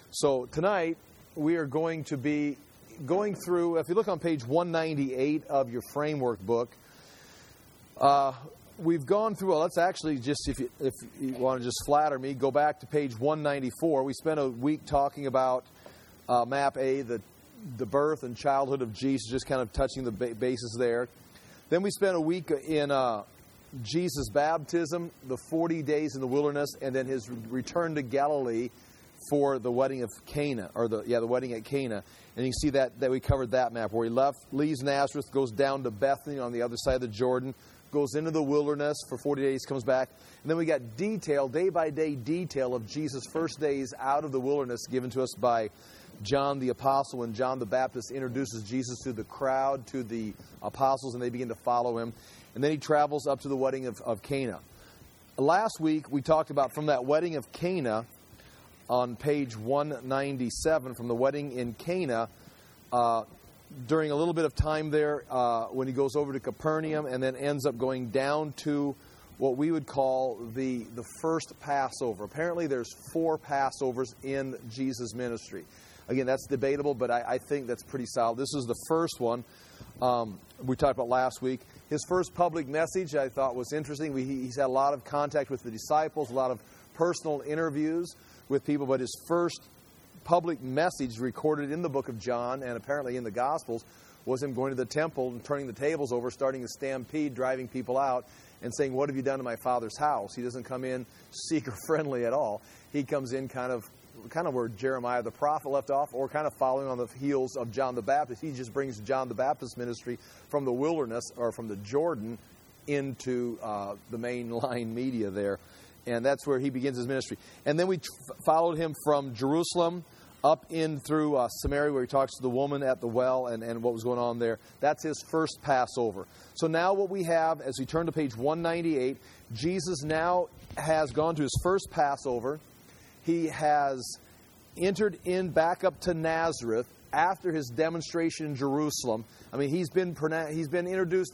So tonight we are going to be going through, if you look on page 198 of your framework book, we've gone through, well, let's actually just, if you want to just flatter me, go back to page 194. We spent a week talking about map A, the birth and childhood of Jesus, just kind of touching the bases there. Then we spent a week in Jesus' baptism, the 40 days in the wilderness, and then his return to Galilee for the wedding of Cana, or the wedding at Cana. And you can see that we covered that map, where he leaves Nazareth, goes down to Bethany on the other side of the Jordan, goes into the wilderness for 40 days, comes back. And then we got day-by-day detail of Jesus' first days out of the wilderness given to us by John the Apostle, when John the Baptist introduces Jesus to the crowd, to the apostles, and they begin to follow him. And then he travels up to the wedding of Cana. Last week, we talked about from that wedding of Cana on page 197, from the wedding in Cana, during a little bit of time there when he goes over to Capernaum and then ends up going down to what we would call the first Passover. Apparently there's 4 Passovers in Jesus' ministry. Again, that's debatable, but I think that's pretty solid. This is the first one we talked about last week. His first public message I thought was interesting. He's had a lot of contact with the disciples, a lot of personal interviews with people, but his first public message recorded in the book of John and apparently in the Gospels was him going to the temple and turning the tables over, starting a stampede, driving people out, and saying, "What have you done to my Father's house?" He doesn't come in seeker-friendly at all. He comes in kind of where Jeremiah the prophet left off, or kind of following on the heels of John the Baptist. He just brings John the Baptist ministry from the wilderness, or from the Jordan, into the mainline media there. And that's where he begins his ministry. And then we followed him from Jerusalem up in through Samaria, where he talks to the woman at the well and what was going on there. That's his first Passover. So now what we have, as we turn to page 198, Jesus now has gone to his first Passover. He has entered in back up to Nazareth after his demonstration in Jerusalem. I mean, he's been introduced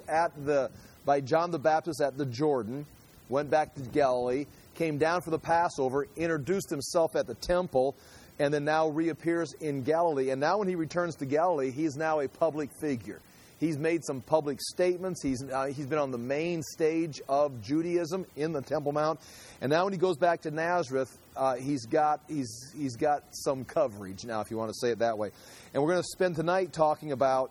by John the Baptist at the Jordan, went back to Galilee, came down for the Passover, introduced himself at the temple, and then now reappears in Galilee. And now when he returns to Galilee, he's now a public figure. He's made some public statements. He's been on the main stage of Judaism in the Temple Mount. And now when he goes back to Nazareth, he's got some coverage now, if you want to say it that way. And we're going to spend tonight talking about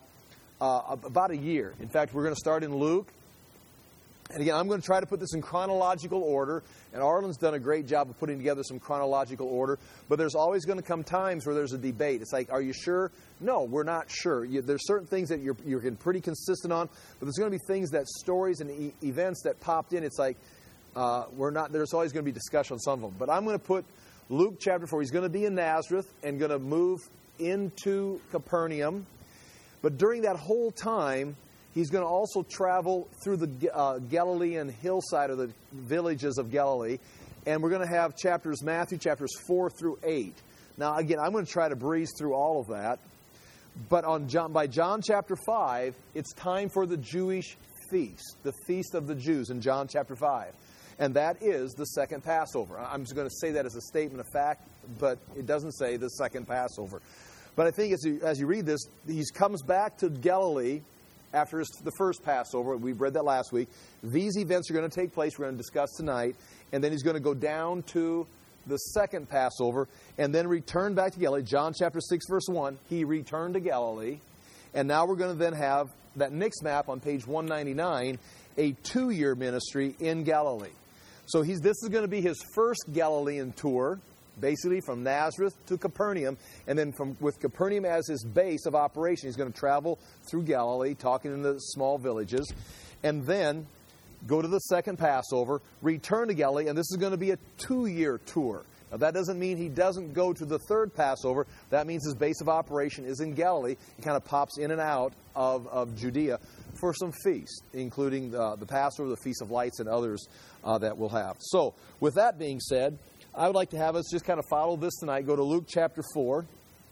a year. In fact, we're going to start in Luke. And again, I'm going to try to put this in chronological order, and Arlen's done a great job of putting together some chronological order, but there's always going to come times where there's a debate. It's like, are you sure? No, we're not sure. There's certain things that you're pretty consistent on, but there's going to be things, that stories and events that popped in. It's like, there's always going to be discussion on some of them. But I'm going to put Luke chapter 4. He's going to be in Nazareth and going to move into Capernaum. But during that whole time, he's going to also travel through the Galilean hillside, or the villages of Galilee. And we're going to have Matthew chapters 4 through 8. Now, again, I'm going to try to breeze through all of that. But by John chapter 5, it's time for the Jewish feast, the Feast of the Jews in John chapter 5. And that is the second Passover. I'm just going to say that as a statement of fact, but it doesn't say the second Passover. But I think as you read this, he comes back to Galilee after the first Passover. We read that last week. These events are going to take place. We're going to discuss tonight. And then he's going to go down to the second Passover and then return back to Galilee. John chapter 6, verse 1, he returned to Galilee. And now we're going to then have that next map on page 199, a 2-year ministry in Galilee. So this is going to be his first Galilean tour, basically from Nazareth to Capernaum, and then with Capernaum as his base of operation, he's going to travel through Galilee, talking in the small villages, and then go to the second Passover, return to Galilee, and this is going to be a 2-year tour. Now, that doesn't mean he doesn't go to the third Passover. That means his base of operation is in Galilee. He kind of pops in and out of Judea for some feasts, including the Passover, the Feast of Lights, and others that we'll have. So, with that being said, I would like to have us just kind of follow this tonight. Go to Luke chapter 4.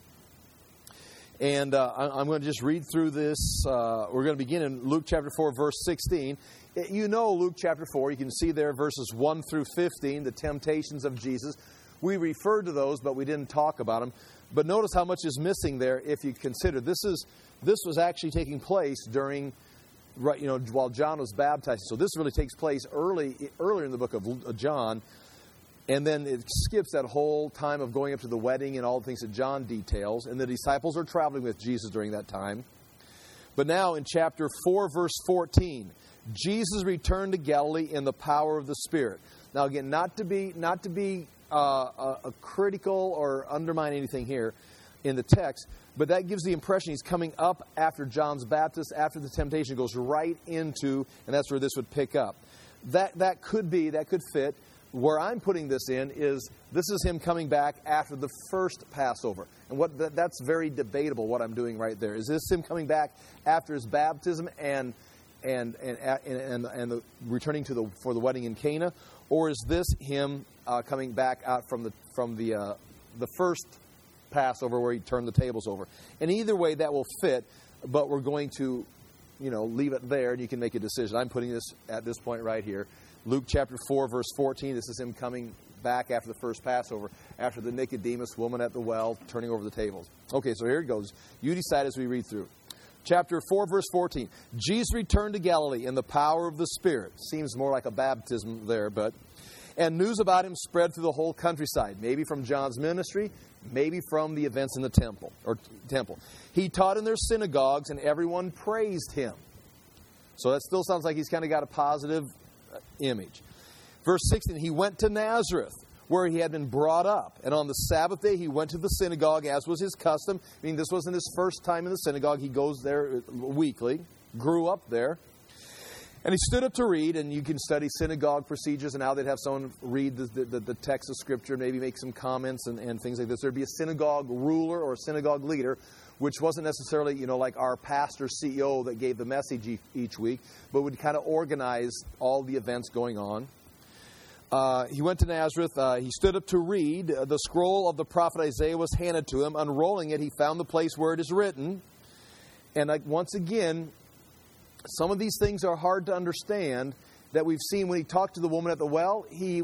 And I'm going to just read through this. We're going to begin in Luke chapter 4, verse 16. You know Luke chapter 4. You can see there verses 1 through 15, the temptations of Jesus. We referred to those, but we didn't talk about them. But notice how much is missing there if you consider this was actually taking place during, while John was baptized. So this really takes place earlier in the book of John. And then it skips that whole time of going up to the wedding and all the things that John details. And the disciples are traveling with Jesus during that time. But now in chapter 4, verse 14, Jesus returned to Galilee in the power of the Spirit. Now again, not to be critical or undermine anything here in the text, but that gives the impression he's coming up after John's baptism, after the temptation, goes right into, and that's where this would pick up. That could fit. Where I'm putting this in is this is him coming back after the first Passover. And that's very debatable what I'm doing right there. Is this him coming back after his baptism and the returning for the wedding in Cana, or is this him coming back out from the first Passover where he turned the tables over? And either way that will fit, but we're going to leave it there and you can make a decision. I'm putting this at this point right here. Luke chapter 4, verse 14, this is him coming back after the first Passover, after the Nicodemus woman at the well, turning over the tables. Okay, so here it goes. You decide as we read through. Chapter 4, verse 14. Jesus returned to Galilee in the power of the Spirit. Seems more like a baptism there, and news about him spread through the whole countryside, maybe from John's ministry, maybe from the events in the temple. He taught in their synagogues, and everyone praised him. So that still sounds like he's kind of got a positive image. Verse 16, he went to Nazareth, where he had been brought up. And on the Sabbath day, he went to the synagogue, as was his custom. I mean, this wasn't his first time in the synagogue. He goes there weekly, grew up there. And he stood up to read, and you can study synagogue procedures and how they'd have someone read the text of Scripture, maybe make some comments and things like this. There'd be a synagogue ruler or a synagogue leader, which wasn't necessarily, like our pastor CEO that gave the message each week, but would kind of organize all the events going on. He went to Nazareth. He stood up to read. The scroll of the prophet Isaiah was handed to him. Unrolling it, he found the place where it is written. And once again, some of these things are hard to understand that we've seen when he talked to the woman at the well. He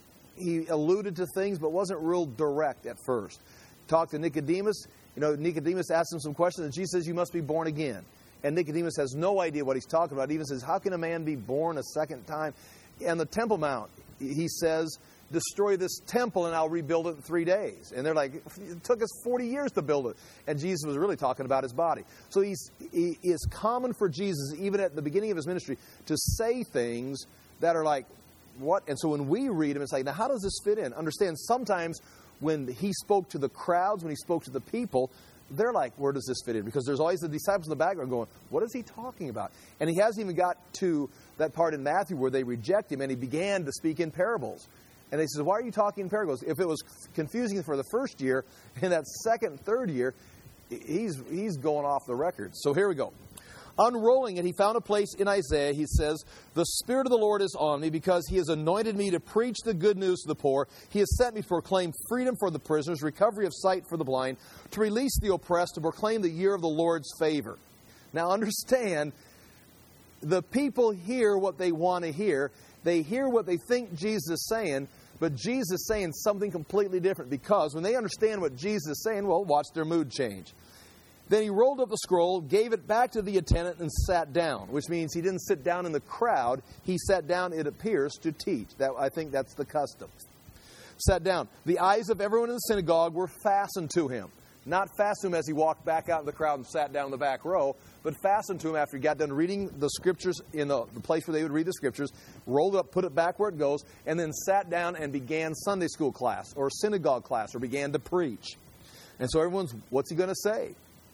alluded to things, but wasn't real direct at first. Talked to Nicodemus. Nicodemus asked him some questions, and Jesus says, you must be born again. And Nicodemus has no idea what he's talking about. He even says, how can a man be born a second time? And the Temple Mount, he says, destroy this temple and I'll rebuild it in 3 days. And they're like, it took us 40 years to build it. And Jesus was really talking about his body. So it is common for Jesus, even at the beginning of his ministry, to say things that are like, what? And so when we read him, it's like, now how does this fit in? Understand, sometimes when he spoke to the crowds, when he spoke to the people, they're like, where does this fit in? Because there's always the disciples in the background going, what is he talking about? And he hasn't even got to that part in Matthew where they reject him and he began to speak in parables. And they said, why are you talking in parables? If it was confusing for the first year, in that second and third year, he's going off the record. So here we go. Unrolling it, he found a place in Isaiah. He says, the Spirit of the Lord is on me because he has anointed me to preach the good news to the poor. He has sent me to proclaim freedom for the prisoners, recovery of sight for the blind, to release the oppressed, to proclaim the year of the Lord's favor. Now understand, the people hear what they want to hear. They hear what they think Jesus is saying, but Jesus is saying something completely different, because when they understand what Jesus is saying, well, watch their mood change. Then he rolled up the scroll, gave it back to the attendant, and sat down, which means he didn't sit down in the crowd. He sat down, it appears, to teach. I think that's the custom. Sat down. The eyes of everyone in the synagogue were fastened to him. Not fastened to him as he walked back out in the crowd and sat down in the back row, but fastened to him after he got done reading the Scriptures in the place where they would read the Scriptures, rolled it up, put it back where it goes, and then sat down and began Sunday school class or synagogue class or began to preach. And so everyone's, what's he going to say?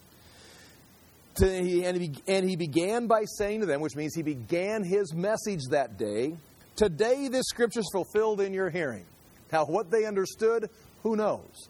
And he began by saying to them, which means he began his message that day, today this Scripture is fulfilled in your hearing. Now, what they understood, who knows?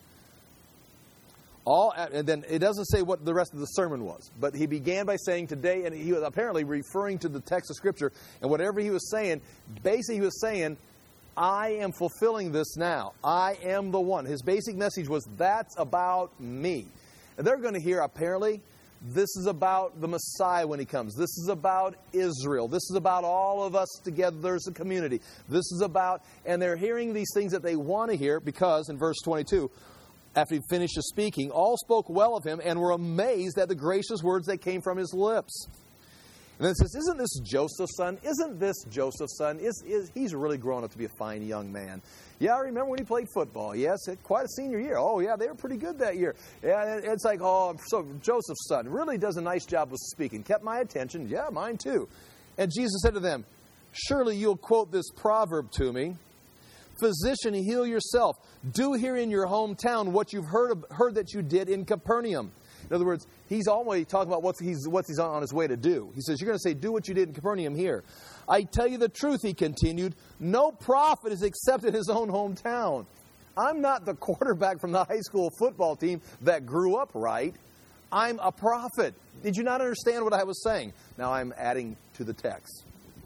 And then it doesn't say what the rest of the sermon was, but he began by saying today, and he was apparently referring to the text of Scripture, and whatever he was saying, basically he was saying, I am fulfilling this now. I am the one. His basic message was, that's about me. And they're going to hear, apparently, This is about the Messiah when he comes. This is about Israel. This is about all of us together as a community. This is about, and they're hearing these things that they want to hear because in verse 22, after he finishes speaking, all spoke well of him and were amazed at the gracious words that came from his lips. And then it says, isn't this Joseph's son? Isn't this Joseph's son? He's really grown up to be a fine young man. Yeah, I remember when he played football. Yes, quite a senior year. Oh, yeah, they were pretty good that year. Yeah, it's like, oh, so Joseph's son really does a nice job of speaking. Kept my attention. Yeah, mine too. And Jesus said to them, surely you'll quote this proverb to me. Physician, heal yourself. Do here in your hometown what you've heard that you did in Capernaum. In other words, he's always talking about what he's on his way to do. He says, you're going to say, do what you did in Capernaum here. I tell you the truth, he continued, no prophet is accepted in his own hometown. I'm not the quarterback from the high school football team that grew up right. I'm a prophet. Did you not understand what I was saying? Now I'm adding to the text.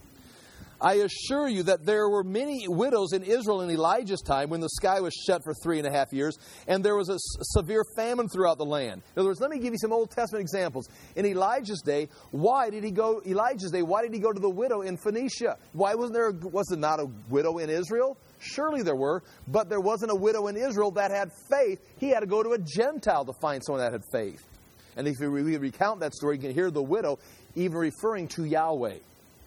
I assure you that there were many widows in Israel in Elijah's time when the sky was shut for 3.5 years, and there was a severe famine throughout the land. In other words, let me give you some Old Testament examples. In Elijah's day, why did he go to the widow in Phoenicia? Why was there not a widow in Israel? Surely there were, but there wasn't a widow in Israel that had faith. He had to go to a Gentile to find someone that had faith. And if we recount that story, you can hear the widow even referring to Yahweh.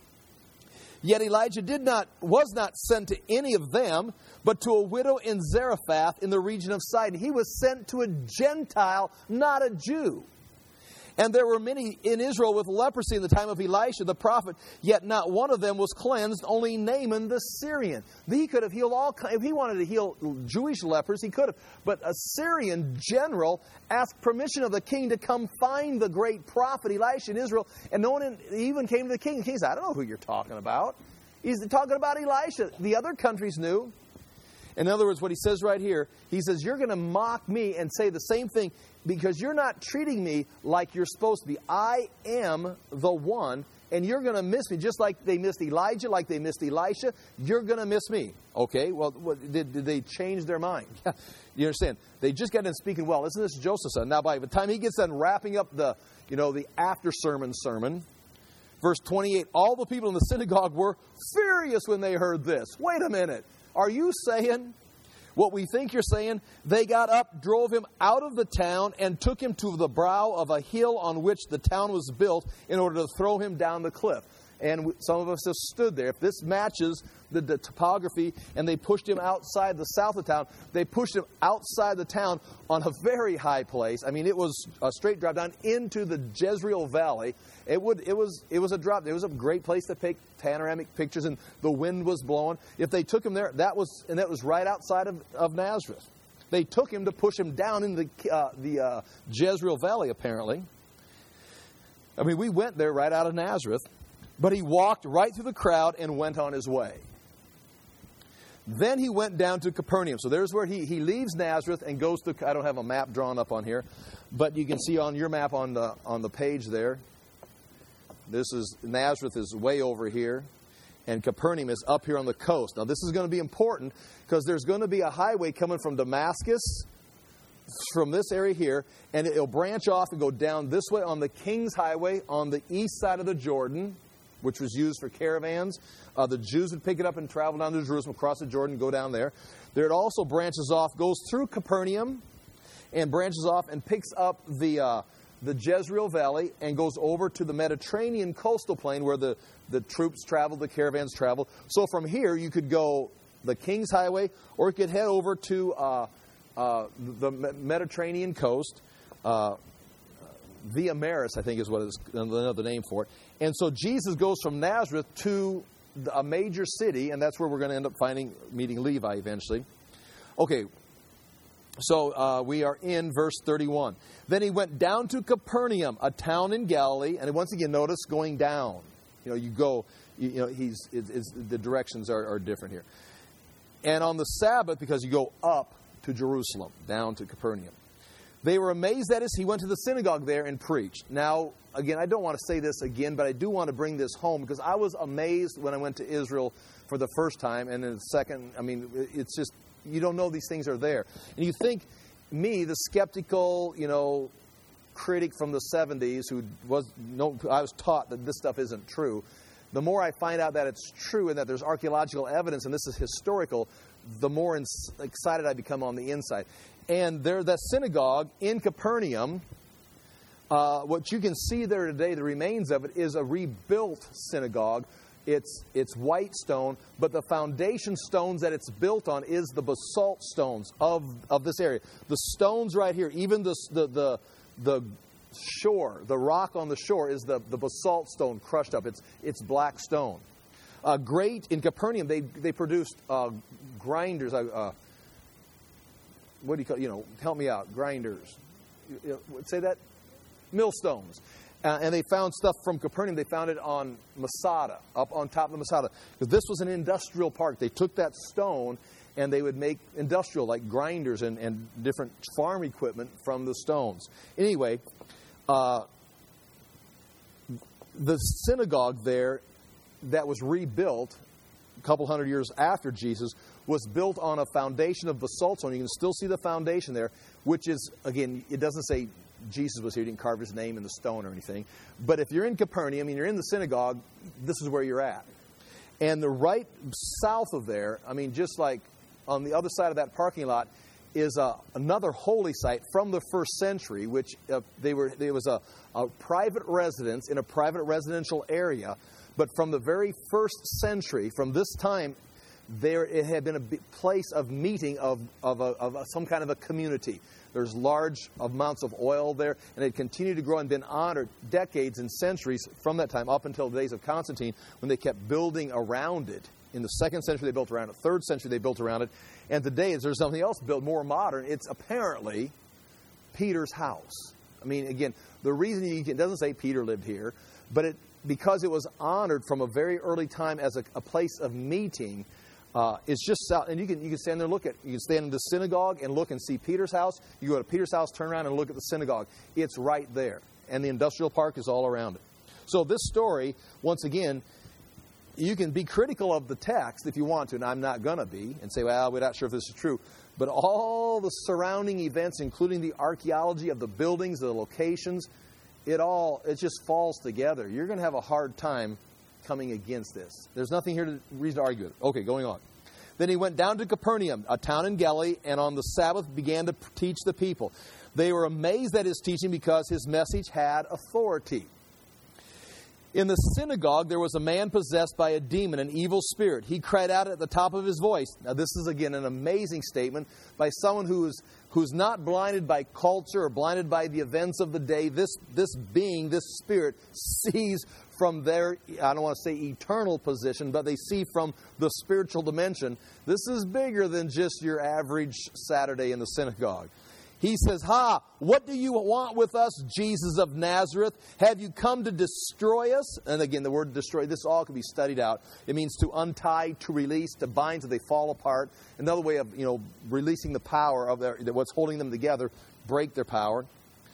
Yet Elijah was not sent to any of them, but to a widow in Zarephath in the region of Sidon. He was sent to a Gentile, not a Jew. And there were many in Israel with leprosy in the time of Elisha the prophet, yet not one of them was cleansed, only Naaman the Syrian. He could have healed all kinds. If he wanted to heal Jewish lepers, he could have. But a Syrian general asked permission of the king to come find the great prophet Elisha in Israel, and no one even came to the king. The king said, I don't know who you're talking about. He's talking about Elisha. The other countries knew. In other words, what he says right here, he says, you're going to mock me and say the same thing because you're not treating me like you're supposed to be. I am the one, and you're going to miss me. Just like they missed Elijah, like they missed Elisha, you're going to miss me. Okay, well, did they change their mind? You understand? They just got in speaking well. Isn't this Joseph's son? Now, by the time he gets done wrapping up the after-sermon sermon, verse 28, all the people in the synagogue were furious when they heard this. Wait a minute. Are you saying what we think you're saying? They got up, drove him out of the town, and took him to the brow of a hill on which the town was built in order to throw him down the cliff. And some of us have stood there. If this matches the topography, and they pushed him outside the south of town, they pushed him outside the town on a very high place. I mean, it was a straight drop down into the Jezreel Valley. It was a drop. It was a great place to take panoramic pictures, and the wind was blowing. If they took him there, that was right outside of Nazareth. They took him to push him down in the Jezreel Valley, apparently. I mean, we went there right out of Nazareth. But he walked right through the crowd and went on his way. Then he went down to Capernaum. So there's where he leaves Nazareth and goes to, I don't have a map drawn up on here, but you can see on your map on the page there. Nazareth is way over here, and Capernaum is up here on the coast. Now this is going to be important because there's going to be a highway coming from Damascus, from this area here, and it'll branch off and go down this way on the King's Highway on the east side of the Jordan, which was used for caravans. The Jews would pick it up and travel down to Jerusalem, cross the Jordan, go down there. There it also branches off, goes through Capernaum, and branches off and picks up the Jezreel Valley and goes over to the Mediterranean coastal plain where the troops traveled, the caravans traveled. So from here, you could go the King's Highway, or you could head over to the Mediterranean coast. Via Maris, I think is what is another name for it. And so Jesus goes from Nazareth to a major city, and that's where we're going to end up meeting Levi eventually. Okay, so we are in verse 31. Then he went down to Capernaum, a town in Galilee, and once again, notice going down. The directions are different here. And on the Sabbath, because you go up to Jerusalem, down to Capernaum. They were amazed at us. He went to the synagogue there and preached. Now, again, I don't want to say this again, but I do want to bring this home because I was amazed when I went to Israel for the first time. And then the second, I mean, it's just, you don't know these things are there. And you think, me, the skeptical, critic from the 70s I was taught that this stuff isn't true. The more I find out that it's true and that there's archaeological evidence and this is historical, the more excited I become on the inside. And that synagogue in Capernaum, what you can see there today, the remains of it, is a rebuilt synagogue. It's white stone, but the foundation stones that it's built on is the basalt stones of this area. The stones right here, even the shore, the rock on the shore is the basalt stone crushed up. It's black stone. Great in Capernaum, they produced grinders. What do you call? Help me out. Grinders. Say that. Millstones. And they found stuff from Capernaum. They found it on Masada, up on top of Masada, because this was an industrial park. They took that stone and they would make industrial, like grinders and different farm equipment from the stones. Anyway, the synagogue there that was rebuilt a couple hundred years after Jesus was built on a foundation of basalt stone. You can still see the foundation there, which is, again, it doesn't say Jesus was here. He didn't carve his name in the stone or anything. But if you're in Capernaum and you're in the synagogue, this is where you're at. And the right south of there, just like on the other side of that parking lot, is another holy site from the first century, which there was a private residence in a private residential area. But from the very first century, from this time, it had been a place of meeting of some kind of a community. There's large amounts of oil there, and it continued to grow and been honored decades and centuries from that time up until the days of Constantine, when they kept building around it. In the 2nd century, they built around it. 3rd century, they built around it. And today, there's something else built more modern. It's apparently Peter's house. Again, the reason it doesn't say Peter lived here, but because it was honored from a very early time as a place of meeting. It's just south, and you can stand there and look at. You can stand in the synagogue and look and see Peter's house. You go to Peter's house, turn around and look at the synagogue. It's right there, and the industrial park is all around it. So this story, once again, you can be critical of the text if you want to, and I'm not going to be, and say, well, we're not sure if this is true. But all the surrounding events, including the archaeology of the buildings, the locations, it just falls together. You're going to have a hard time coming against this. There's nothing here reason to argue it. Okay, going on. Then he went down to Capernaum, a town in Galilee, and on the Sabbath began to teach the people. They were amazed at his teaching because his message had authority. In the synagogue, there was a man possessed by a demon, an evil spirit. He cried out at the top of his voice. Now, this is, again, an amazing statement by someone who's not blinded by culture or blinded by the events of the day. This being, this spirit, sees from their, I don't want to say eternal position, but they see from the spiritual dimension. This is bigger than just your average Saturday in the synagogue. He says, what do you want with us, Jesus of Nazareth? Have you come to destroy us? And again, the word destroy, this all can be studied out. It means to untie, to release, to bind so they fall apart. Another way of, releasing the power of what's holding them together, break their power.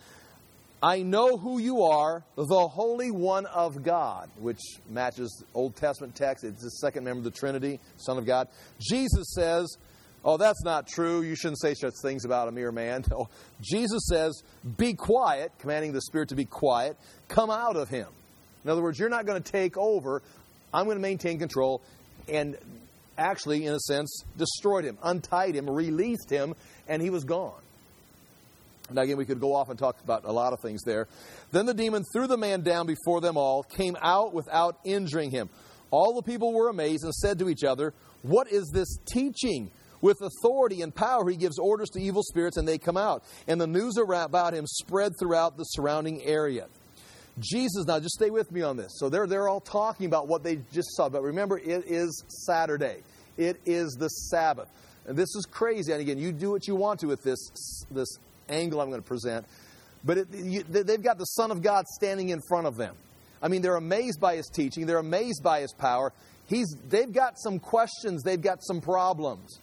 I know who you are, the Holy One of God, which matches Old Testament text. It's the second member of the Trinity, Son of God. Jesus says, oh, that's not true. You shouldn't say such things about a mere man. No. Jesus says, be quiet, commanding the spirit to be quiet. Come out of him. In other words, you're not going to take over. I'm going to maintain control. And actually, in a sense, destroyed him, untied him, released him, and he was gone. Now, again, we could go off and talk about a lot of things there. Then the demon threw the man down before them all, came out without injuring him. All the people were amazed and said to each other, what is this teaching? With authority and power, he gives orders to evil spirits, and they come out. And the news about him spread throughout the surrounding area. Jesus, now just stay with me on this. So they're all talking about what they just saw. But remember, it is Saturday. It is the Sabbath. And this is crazy. And again, you do what you want to with this angle I'm going to present. But they've got the Son of God standing in front of them. They're amazed by his teaching. They're amazed by his power. They've got some questions. They've got some problems.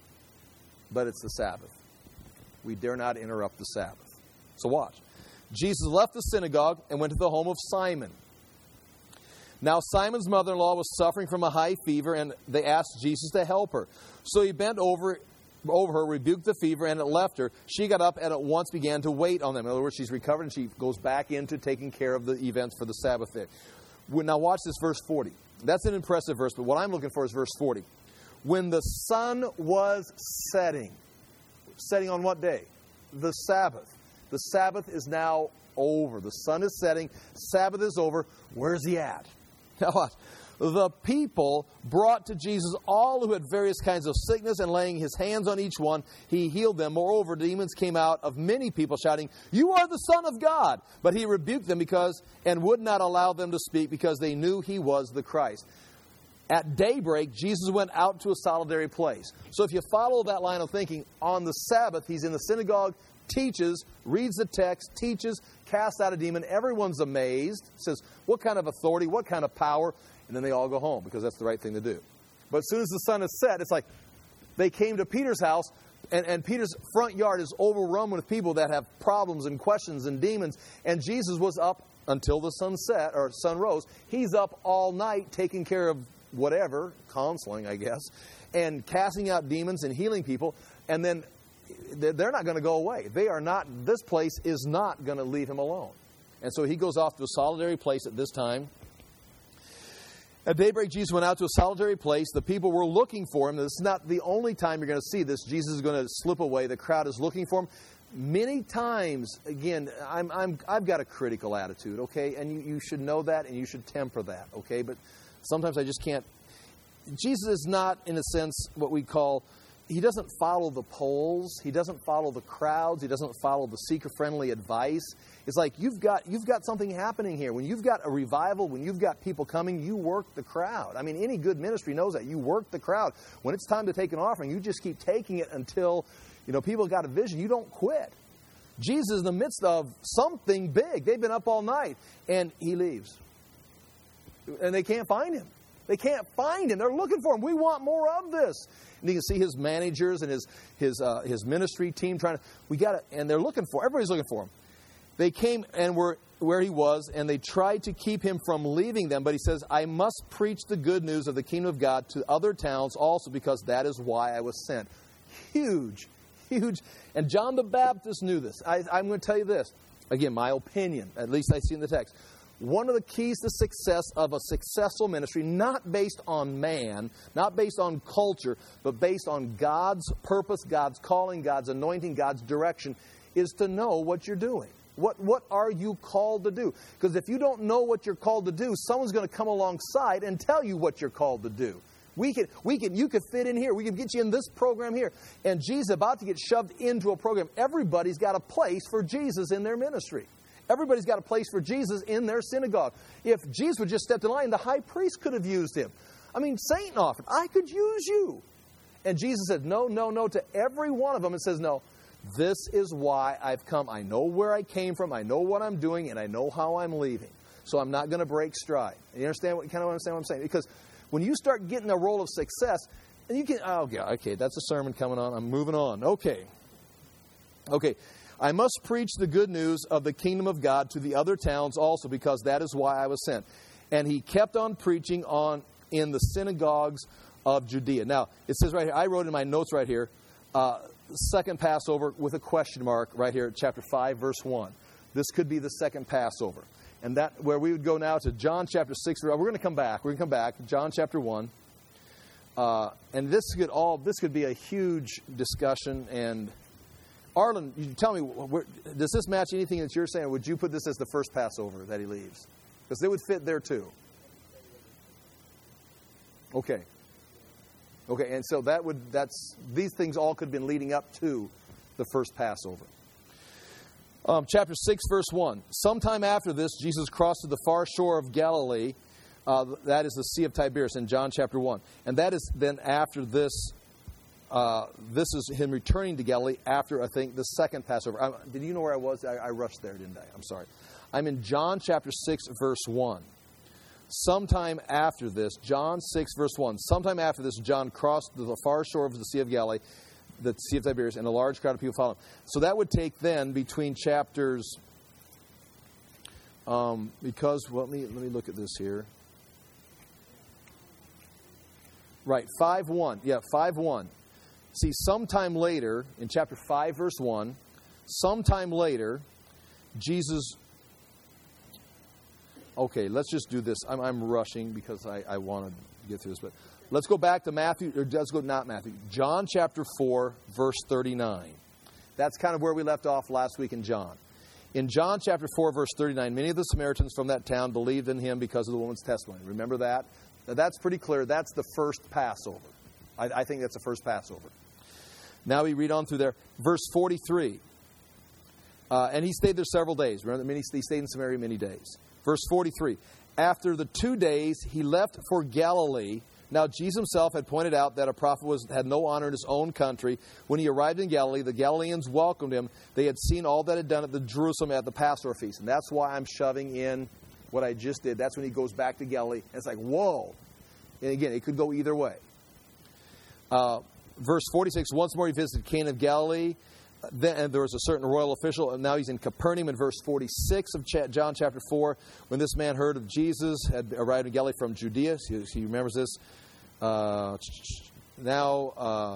But it's the Sabbath. We dare not interrupt the Sabbath. So watch. Jesus left the synagogue and went to the home of Simon. Now Simon's mother-in-law was suffering from a high fever, and they asked Jesus to help her. So he bent over over her, rebuked the fever, and it left her. She got up and at once began to wait on them. In other words, she's recovered and she goes back into taking care of the events for the Sabbath day. Now watch this verse 40. That's an impressive verse, but what I'm looking for is verse 40. When the sun was setting on what day? The Sabbath. The Sabbath is now over. The sun is setting. Sabbath is over. Where's he at? Now watch. The people brought to Jesus all who had various kinds of sickness, and laying his hands on each one, he healed them. Moreover, demons came out of many people, shouting, "You are the Son of God!" But he rebuked them and would not allow them to speak, because they knew he was the Christ. At daybreak, Jesus went out to a solitary place. So if you follow that line of thinking, on the Sabbath, he's in the synagogue, teaches, reads the text, teaches, casts out a demon. Everyone's amazed. Says, what kind of authority, what kind of power? And then they all go home, because that's the right thing to do. But as soon as the sun is set, it's like they came to Peter's house, and Peter's front yard is overrun with people that have problems and questions and demons. And Jesus was up until the sun set, or sun rose. He's up all night taking care of whatever, counseling, I guess, and casting out demons and healing people. And then they're not going to go away. This place is not going to leave him alone. And so he goes off to a solitary place at this time. At daybreak, Jesus went out to a solitary place. The people were looking for him. This is not the only time you're going to see this. Jesus is going to slip away. The crowd is looking for him. Many times, again, I've got a critical attitude, okay? And you should know that, and you should temper that, okay? But sometimes I just can't. Jesus is not, in a sense, what we call, he doesn't follow the polls. He doesn't follow the crowds. He doesn't follow the seeker-friendly advice. It's like you've got something happening here. When you've got a revival, when you've got people coming, you work the crowd. I mean, any good ministry knows that. You work the crowd. When it's time to take an offering, you just keep taking it until, people got a vision. You don't quit. Jesus is in the midst of something big. They've been up all night, and he leaves. And they can't find him. They can't find him. They're looking for him. We want more of this. And you can see his managers and his ministry team and they're looking for, everybody's looking for him. They came and were where he was, and they tried to keep him from leaving them. But he says, I must preach the good news of the kingdom of God to other towns also, because that is why I was sent. Huge. And John the Baptist knew this. I'm going to tell you this. Again, my opinion, at least I see in the text. One of the keys to success of a successful ministry, not based on man, not based on culture, but based on God's purpose, God's calling, God's anointing, God's direction, is to know what you're doing. What are you called to do? Because if you don't know what you're called to do, someone's going to come alongside and tell you what you're called to do. You could fit in here. We can get you in this program here. And Jesus is about to get shoved into a program. Everybody's got a place for Jesus in their ministry. Everybody's got a place for Jesus in their synagogue. If Jesus would just step in line, the high priest could have used him. I mean, Satan offered, I could use you. And Jesus said, no, to every one of them. It says, no, this is why I've come. I know where I came from. I know what I'm doing, and I know how I'm leaving. So I'm not going to break stride. You understand what I'm saying? Because when you start getting a role of success, and you can, okay, that's a sermon coming on. I'm moving on. Okay. I must preach the good news of the kingdom of God to the other towns also, because that is why I was sent. And he kept on preaching in the synagogues of Judea. Now, it says right here, I wrote in my notes right here, second Passover with a question mark right here at chapter 5, verse 1. This could be the second Passover. And that where we would go now to John chapter 6. We're going to come back. John chapter 1. And this could be a huge discussion. And Arlen, you tell me, does this match anything that you're saying? Or would you put this as the first Passover that he leaves? Because it would fit there too. Okay, and so these things all could have been leading up to the first Passover. Chapter 6, verse 1. Sometime after this, Jesus crossed to the far shore of Galilee. That is the Sea of Tiberias in John chapter 1. And that is then after this. This is him returning to Galilee after, I think, the second Passover. Did you know where I was? I rushed there, didn't I? I'm sorry. I'm in John chapter 6, verse 1. Sometime after this, John 6, verse 1. Sometime after this, John crossed to the far shore of the Sea of Galilee, the Sea of Tiberias, and a large crowd of people followed him. So that would take then between chapters, let me look at this here. Right, 5:1. Yeah, 5:1. See, sometime later, in chapter 5, verse 1, sometime later, Jesus... Okay, let's just do this. I'm rushing because I want to get through this. But let's go back to John chapter 4, verse 39. That's kind of where we left off last week in John. In John chapter 4, verse 39, many of the Samaritans from that town believed in him because of the woman's testimony. Remember that? Now, that's pretty clear. That's the first Passover. I think that's the first Passover. Now we read on through there. Verse 43. And he stayed there several days. Remember, he stayed in Samaria many days. Verse 43. After the 2 days, he left for Galilee. Now, Jesus himself had pointed out that a prophet had no honor in his own country. When he arrived in Galilee, the Galileans welcomed him. They had seen all that had done at the Jerusalem at the Passover feast. And that's why I'm shoving in what I just did. That's when he goes back to Galilee. And it's like, whoa. And again, it could go either way. Verse 46, once more he visited Cana of Galilee. Then there was a certain royal official, and now he's in Capernaum. In verse 46 of John chapter 4, when this man heard of Jesus, had arrived in Galilee from Judea. He remembers this. Now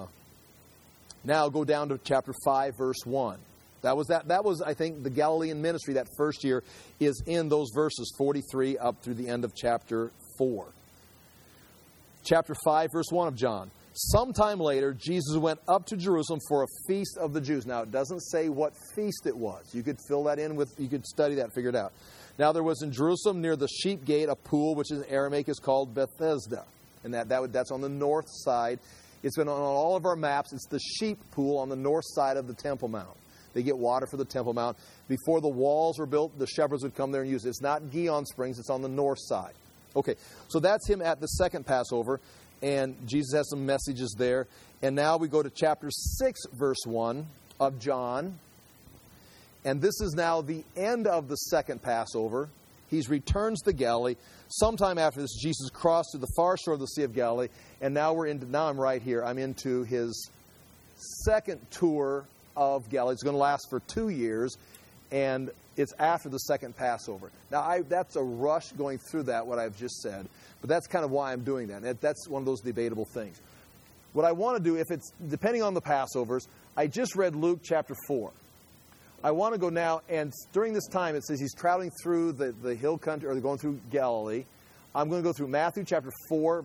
go down to chapter 5, verse 1. That was, I think, the Galilean ministry that first year is in those verses 43 up through the end of chapter 4. Chapter 5, verse 1 of John. Sometime later, Jesus went up to Jerusalem for a feast of the Jews. Now, it doesn't say what feast it was. You could fill that in you could study that, figure it out. Now, there was in Jerusalem near the sheep gate a pool, which in Aramaic is called Bethesda. And that's on the north side. It's been on all of our maps. It's the sheep pool on the north side of the Temple Mount. They get water for the Temple Mount. Before the walls were built, the shepherds would come there and use it. It's not Gihon Springs. It's on the north side. Okay, so that's him at the second Passover. And Jesus has some messages there. And now we go to chapter 6, verse 1 of John. And this is now the end of the second Passover. He returns to Galilee. Sometime after this, Jesus crossed to the far shore of the Sea of Galilee. And now I'm right here. I'm into his second tour of Galilee. It's going to last for 2 years. And it's after the second Passover. Now, that's a rush going through that, what I've just said. But that's kind of why I'm doing that. That's one of those debatable things. What I want to do, if it's depending on the Passovers, I just read Luke chapter 4. I want to go now, and during this time, it says he's traveling through the hill country, or they're going through Galilee. I'm going to go through Matthew chapter 4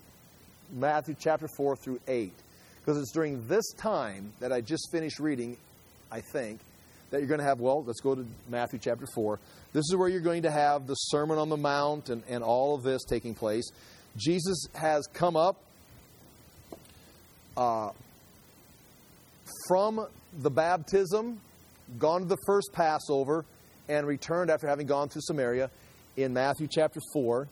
through 8. Because it's during this time that I just finished reading, I think, that you're going to have, let's go to Matthew chapter 4. This is where you're going to have the Sermon on the Mount and all of this taking place. Jesus has come up from the baptism, gone to the first Passover, and returned after having gone through Samaria in Matthew chapter 4.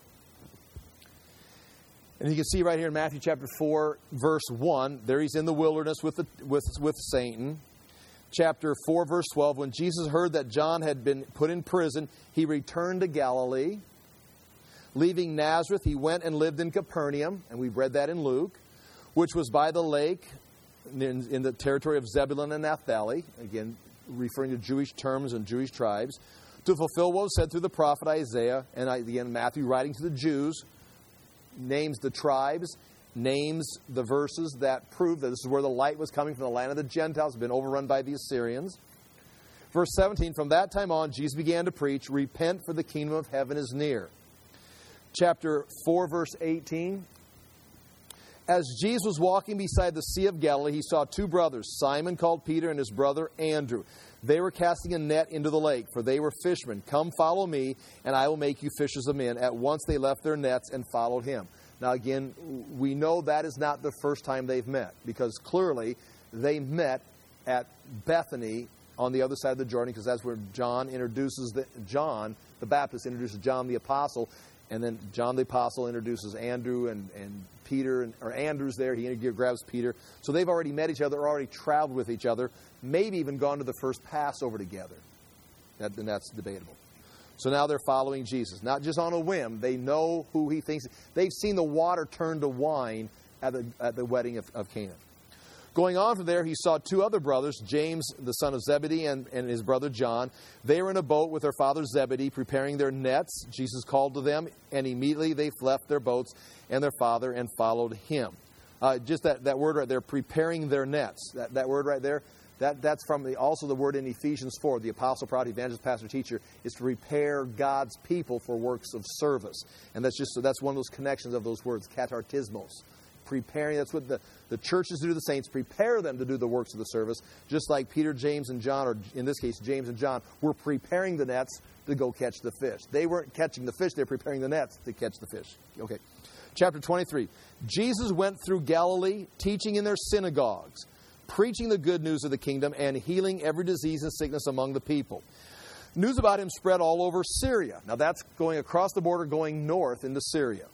And you can see right here in Matthew chapter 4, verse 1, there he's in the wilderness with Satan. Chapter 4, verse 12, when Jesus heard that John had been put in prison, he returned to Galilee. Leaving Nazareth, he went and lived in Capernaum, and we've read that in Luke, which was by the lake in the territory of Zebulun and Naphtali, again, referring to Jewish terms and Jewish tribes, to fulfill what was said through the prophet Isaiah. And again, Matthew, writing to the Jews, names the tribes, names the verses that prove that this is where the light was coming from, the land of the Gentiles, had been overrun by the Assyrians. Verse 17, from that time on, Jesus began to preach, repent, for the kingdom of heaven is near. Chapter 4, verse 18, as Jesus was walking beside the Sea of Galilee, he saw two brothers, Simon called Peter and his brother Andrew. They were casting a net into the lake, for they were fishermen. Come, follow me, and I will make you fishers of men. At once they left their nets and followed him. Now again, we know that is not the first time they've met, because clearly they met at Bethany on the other side of the Jordan, because that's where John the Baptist introduces John the Apostle, and then John the Apostle introduces Andrew and Peter, or Andrew's there, he grabs Peter. So they've already met each other, already traveled with each other, maybe even gone to the first Passover together. And that's debatable. So now they're following Jesus, not just on a whim. They know who he thinks. They've seen the water turn to wine at the wedding of Cana. Going on from there, he saw two other brothers, James, the son of Zebedee, and his brother John. They were in a boat with their father Zebedee, preparing their nets. Jesus called to them, and immediately they left their boats and their father and followed him. Just that word right there, preparing their nets. That word right there, that's from also the word in Ephesians 4, the apostle, prophet, evangelist, pastor, teacher, is to prepare God's people for works of service. And that's one of those connections of those words, katartismos. Preparing, that's what the churches do to the saints, prepare them to do the works of the service, just like Peter, James, and John, or in this case, James and John, were preparing the nets to go catch the fish. They weren't catching the fish, they were preparing the nets to catch the fish. Okay. Chapter 23. Jesus went through Galilee, teaching in their synagogues, preaching the good news of the kingdom, and healing every disease and sickness among the people. News about him spread all over Syria. Now that's going across the border, going north into Syria.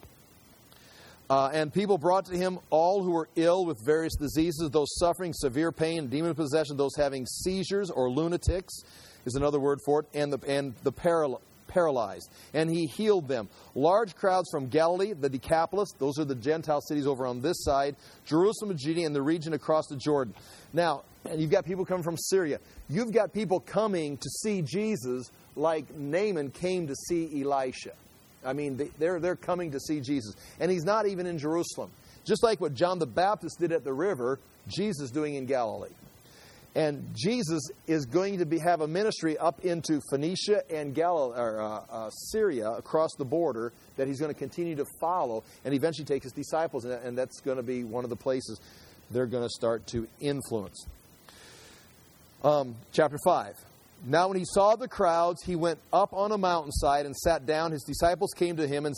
And people brought to him all who were ill with various diseases, those suffering severe pain, demon possession, those having seizures or lunatics is another word for it, and the paralyzed. And he healed them. Large crowds from Galilee, the Decapolis, those are the Gentile cities over on this side, Jerusalem, Judea, and the region across the Jordan. Now, and you've got people coming from Syria. You've got people coming to see Jesus like Naaman came to see Elisha. I mean, they're coming to see Jesus. And he's not even in Jerusalem. Just like what John the Baptist did at the river, Jesus is doing in Galilee. And Jesus is going to have a ministry up into Phoenicia and Syria across the border that he's going to continue to follow and eventually take his disciples. And that's going to be one of the places they're going to start to influence. Chapter 5. Now when he saw the crowds, he went up on a mountainside and sat down. His disciples came to him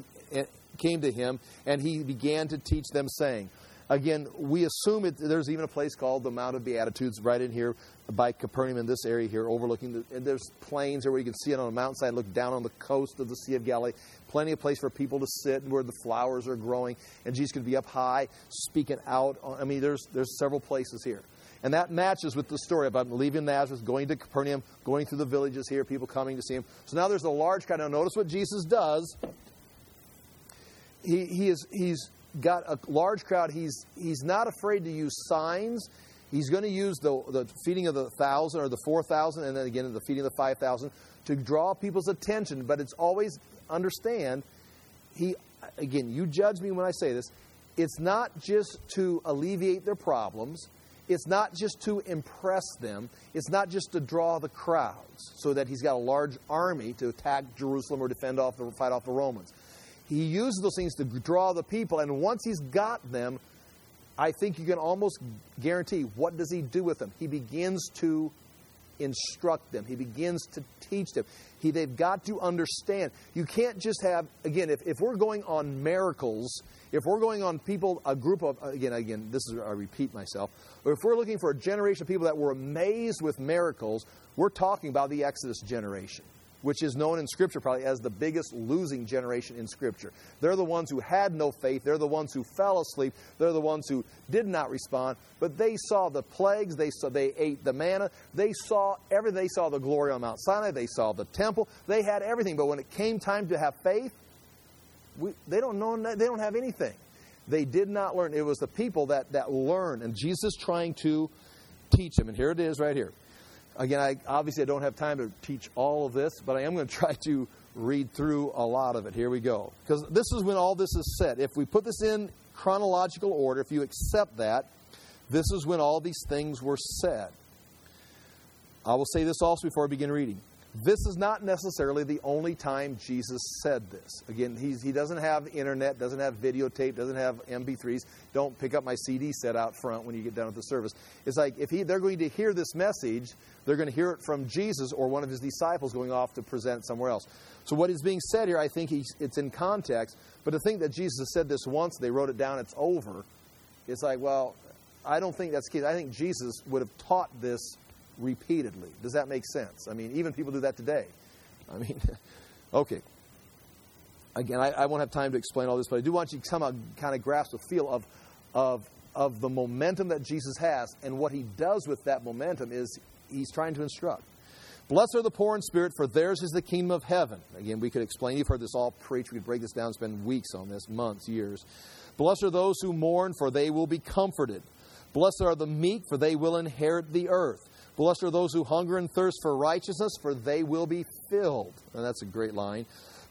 and he began to teach them, saying, again, we assume there's even a place called the Mount of Beatitudes right in here by Capernaum in this area here, overlooking and there's plains there where you can see it on a mountainside, look down on the coast of the Sea of Galilee. Plenty of place for people to sit where the flowers are growing, and Jesus could be up high speaking out. I mean, there's several places here. And that matches with the story about leaving Nazareth, going to Capernaum, going through the villages here, people coming to see him. So now there's a large crowd. Now notice what Jesus does. He's got a large crowd. He's not afraid to use signs. He's going to use the feeding of the 1,000 or the 4,000, and then again the feeding of the 5,000 to draw people's attention. But it's always, understand, you judge me when I say this, it's not just to alleviate their problems. It's not just to impress them. It's not just to draw the crowds so that he's got a large army to attack Jerusalem or fight off the Romans. He uses those things to draw the people, and once he's got them, I think you can almost guarantee, what does he do with them? He begins to instruct them. He begins to teach them. They've got to understand. You can't just have, again, if we're going on miracles, if we're going on people, a group of, again, this is, I repeat myself, but if we're looking for a generation of people that were amazed with miracles, we're talking about the Exodus generation, which is known in Scripture probably as the biggest losing generation in Scripture. They're the ones who had no faith. They're the ones who fell asleep. They're the ones who did not respond. But they saw the plagues. They ate the manna. They saw everything. They saw the glory on Mount Sinai. They saw the temple. They had everything. But when it came time to have faith, they don't know. They don't have anything. They did not learn. It was the people that learned. And Jesus is trying to teach them. And here it is right here. Again, I don't have time to teach all of this, but I am going to try to read through a lot of it. Here we go. Because this is when all this is said. If we put this in chronological order, if you accept that, this is when all these things were said. I will say this also before I begin reading. This is not necessarily the only time Jesus said this. Again, he doesn't have internet, doesn't have videotape, doesn't have MP3s. Don't pick up my CD set out front when you get done with the service. It's like if they're going to hear this message, they're going to hear it from Jesus or one of his disciples going off to present somewhere else. So what is being said here, I think it's in context. But to think that Jesus has said this once, they wrote it down, it's over. It's like, well, I don't think that's the case. I think Jesus would have taught this repeatedly. Does that make sense? I mean, even people do that today. I mean, okay. Again, I won't have time to explain all this, but I do want you to somehow kind of grasp the feel of the momentum that Jesus has, and what he does with that momentum is he's trying to instruct. Blessed are the poor in spirit, for theirs is the kingdom of heaven. Again, we could explain. You've heard this all preached. We could break this down and spend weeks on this, months, years. Blessed are those who mourn, for they will be comforted. Blessed are the meek, for they will inherit the earth. Blessed are those who hunger and thirst for righteousness, for they will be filled. And that's a great line.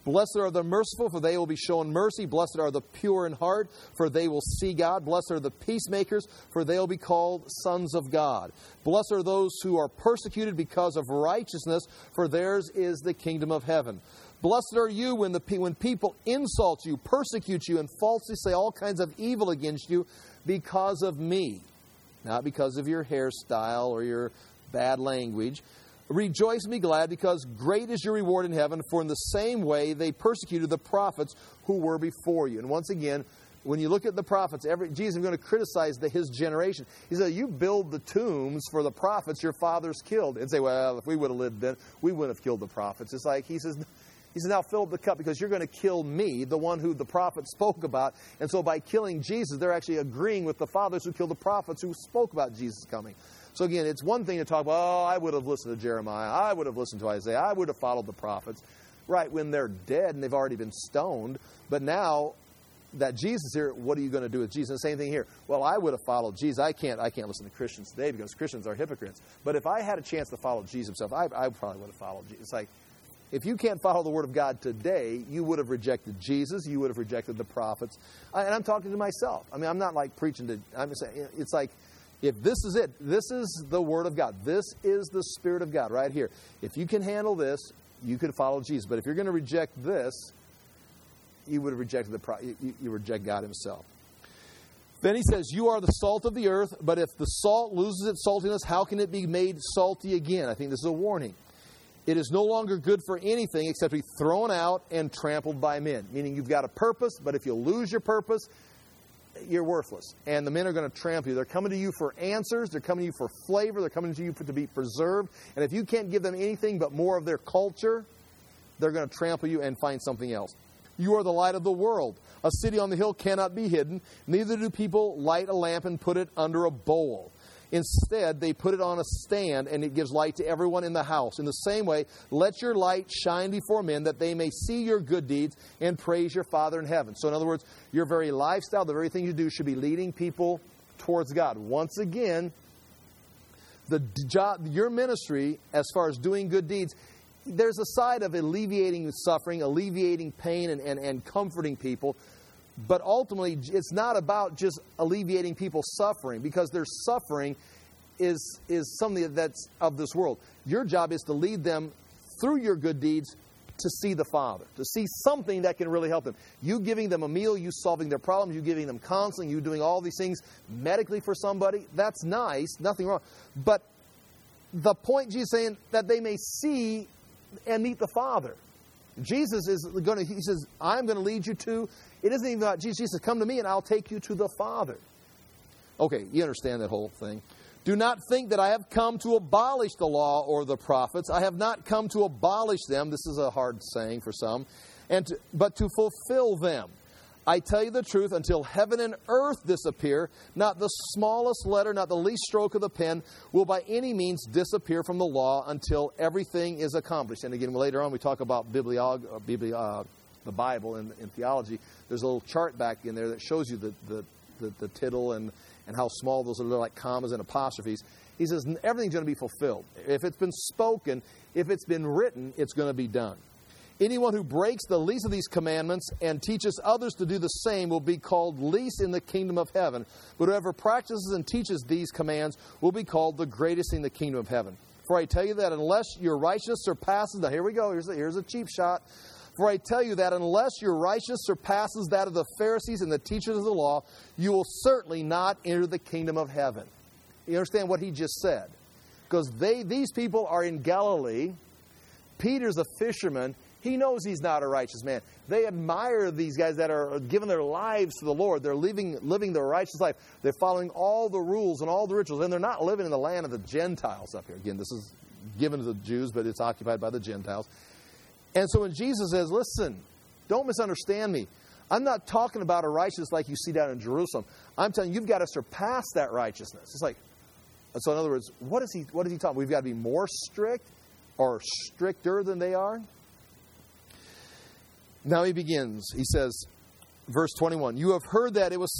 Blessed are the merciful, for they will be shown mercy. Blessed are the pure in heart, for they will see God. Blessed are the peacemakers, for they will be called sons of God. Blessed are those who are persecuted because of righteousness, for theirs is the kingdom of heaven. Blessed are you when people insult you, persecute you, and falsely say all kinds of evil against you because of me. Not because of your hairstyle or your bad language. Rejoice and be glad, because great is your reward in heaven, for in the same way they persecuted the prophets who were before you. And once again, when you look at the prophets, Jesus is going to criticize his generation. He said, you build the tombs for the prophets your fathers killed. And say, well, if we would have lived then, we wouldn't have killed the prophets. It's like, he says, now fill up the cup, because you're going to kill me, the one who the prophet spoke about. And so by killing Jesus, they're actually agreeing with the fathers who killed the prophets who spoke about Jesus coming. So again, it's one thing to talk about, I would have listened to Jeremiah, I would have listened to Isaiah, I would have followed the prophets. Right, when they're dead and they've already been stoned. But now that Jesus is here, what are you going to do with Jesus? The same thing here. Well, I would have followed Jesus. I can't listen to Christians today because Christians are hypocrites. But if I had a chance to follow Jesus himself, I probably would have followed Jesus. It's like, if you can't follow the Word of God today, you would have rejected Jesus. You would have rejected the prophets. And I'm talking to myself. I mean, I'm not like preaching to, I'm just saying, it's like, if this is it, this is the Word of God. This is the Spirit of God right here. If you can handle this, you can follow Jesus. But if you're going to reject this, you would have rejected you reject God himself. Then he says, you are the salt of the earth, but if the salt loses its saltiness, how can it be made salty again? I think this is a warning. It is no longer good for anything except to be thrown out and trampled by men. Meaning you've got a purpose, but if you lose your purpose, you're worthless. And the men are going to trample you. They're coming to you for answers. They're coming to you for flavor. They're coming to you to be preserved. And if you can't give them anything but more of their culture, they're going to trample you and find something else. You are the light of the world. A city on the hill cannot be hidden. Neither do people light a lamp and put it under a bowl. Instead, they put it on a stand, and it gives light to everyone in the house. In the same way, let your light shine before men, that they may see your good deeds and praise your Father in heaven. So in other words, your very lifestyle, the very thing you do, should be leading people towards God. Once again, your ministry, as far as doing good deeds, there's a side of alleviating suffering, alleviating pain, and comforting people. But ultimately, it's not about just alleviating people's suffering, because their suffering is something that's of this world. Your job is to lead them through your good deeds to see the Father, to see something that can really help them. You giving them a meal, you solving their problems, you giving them counseling, you doing all these things medically for somebody, that's nice, nothing wrong. But the point Jesus is saying, that they may see and meet the Father. Jesus is going to, he says, I'm going to lead you to, it isn't even about Jesus. Jesus says, come to me and I'll take you to the Father. Okay, you understand that whole thing. Do not think that I have come to abolish the law or the prophets. I have not come to abolish them. This is a hard saying for some. But to fulfill them. I tell you the truth, until heaven and earth disappear, not the smallest letter, not the least stroke of the pen will by any means disappear from the law until everything is accomplished. And again, later on we talk about the Bible and theology. There's a little chart back in there that shows you the tittle and how small those are, like commas and apostrophes. He says everything's going to be fulfilled. If it's been spoken, if it's been written, it's going to be done. Anyone who breaks the least of these commandments and teaches others to do the same will be called least in the kingdom of heaven. But whoever practices and teaches these commands will be called the greatest in the kingdom of heaven. For I tell you that unless your righteousness surpasses... Now here we go. Here's a cheap shot. For I tell you that unless your righteousness surpasses that of the Pharisees and the teachers of the law, you will certainly not enter the kingdom of heaven. You understand what he just said? Because these people are in Galilee. Peter's a fisherman. He knows he's not a righteous man. They admire these guys that are giving their lives to the Lord. They're living their righteous life. They're following all the rules and all the rituals. And they're not living in the land of the Gentiles up here. Again, this is given to the Jews, but it's occupied by the Gentiles. And so when Jesus says, listen, don't misunderstand me. I'm not talking about a righteousness like you see down in Jerusalem. I'm telling you, you've got to surpass that righteousness. It's like, so in other words, what is he talking? We've got to be more strict or stricter than they are? Now he begins. He says, verse 21, you have heard that it was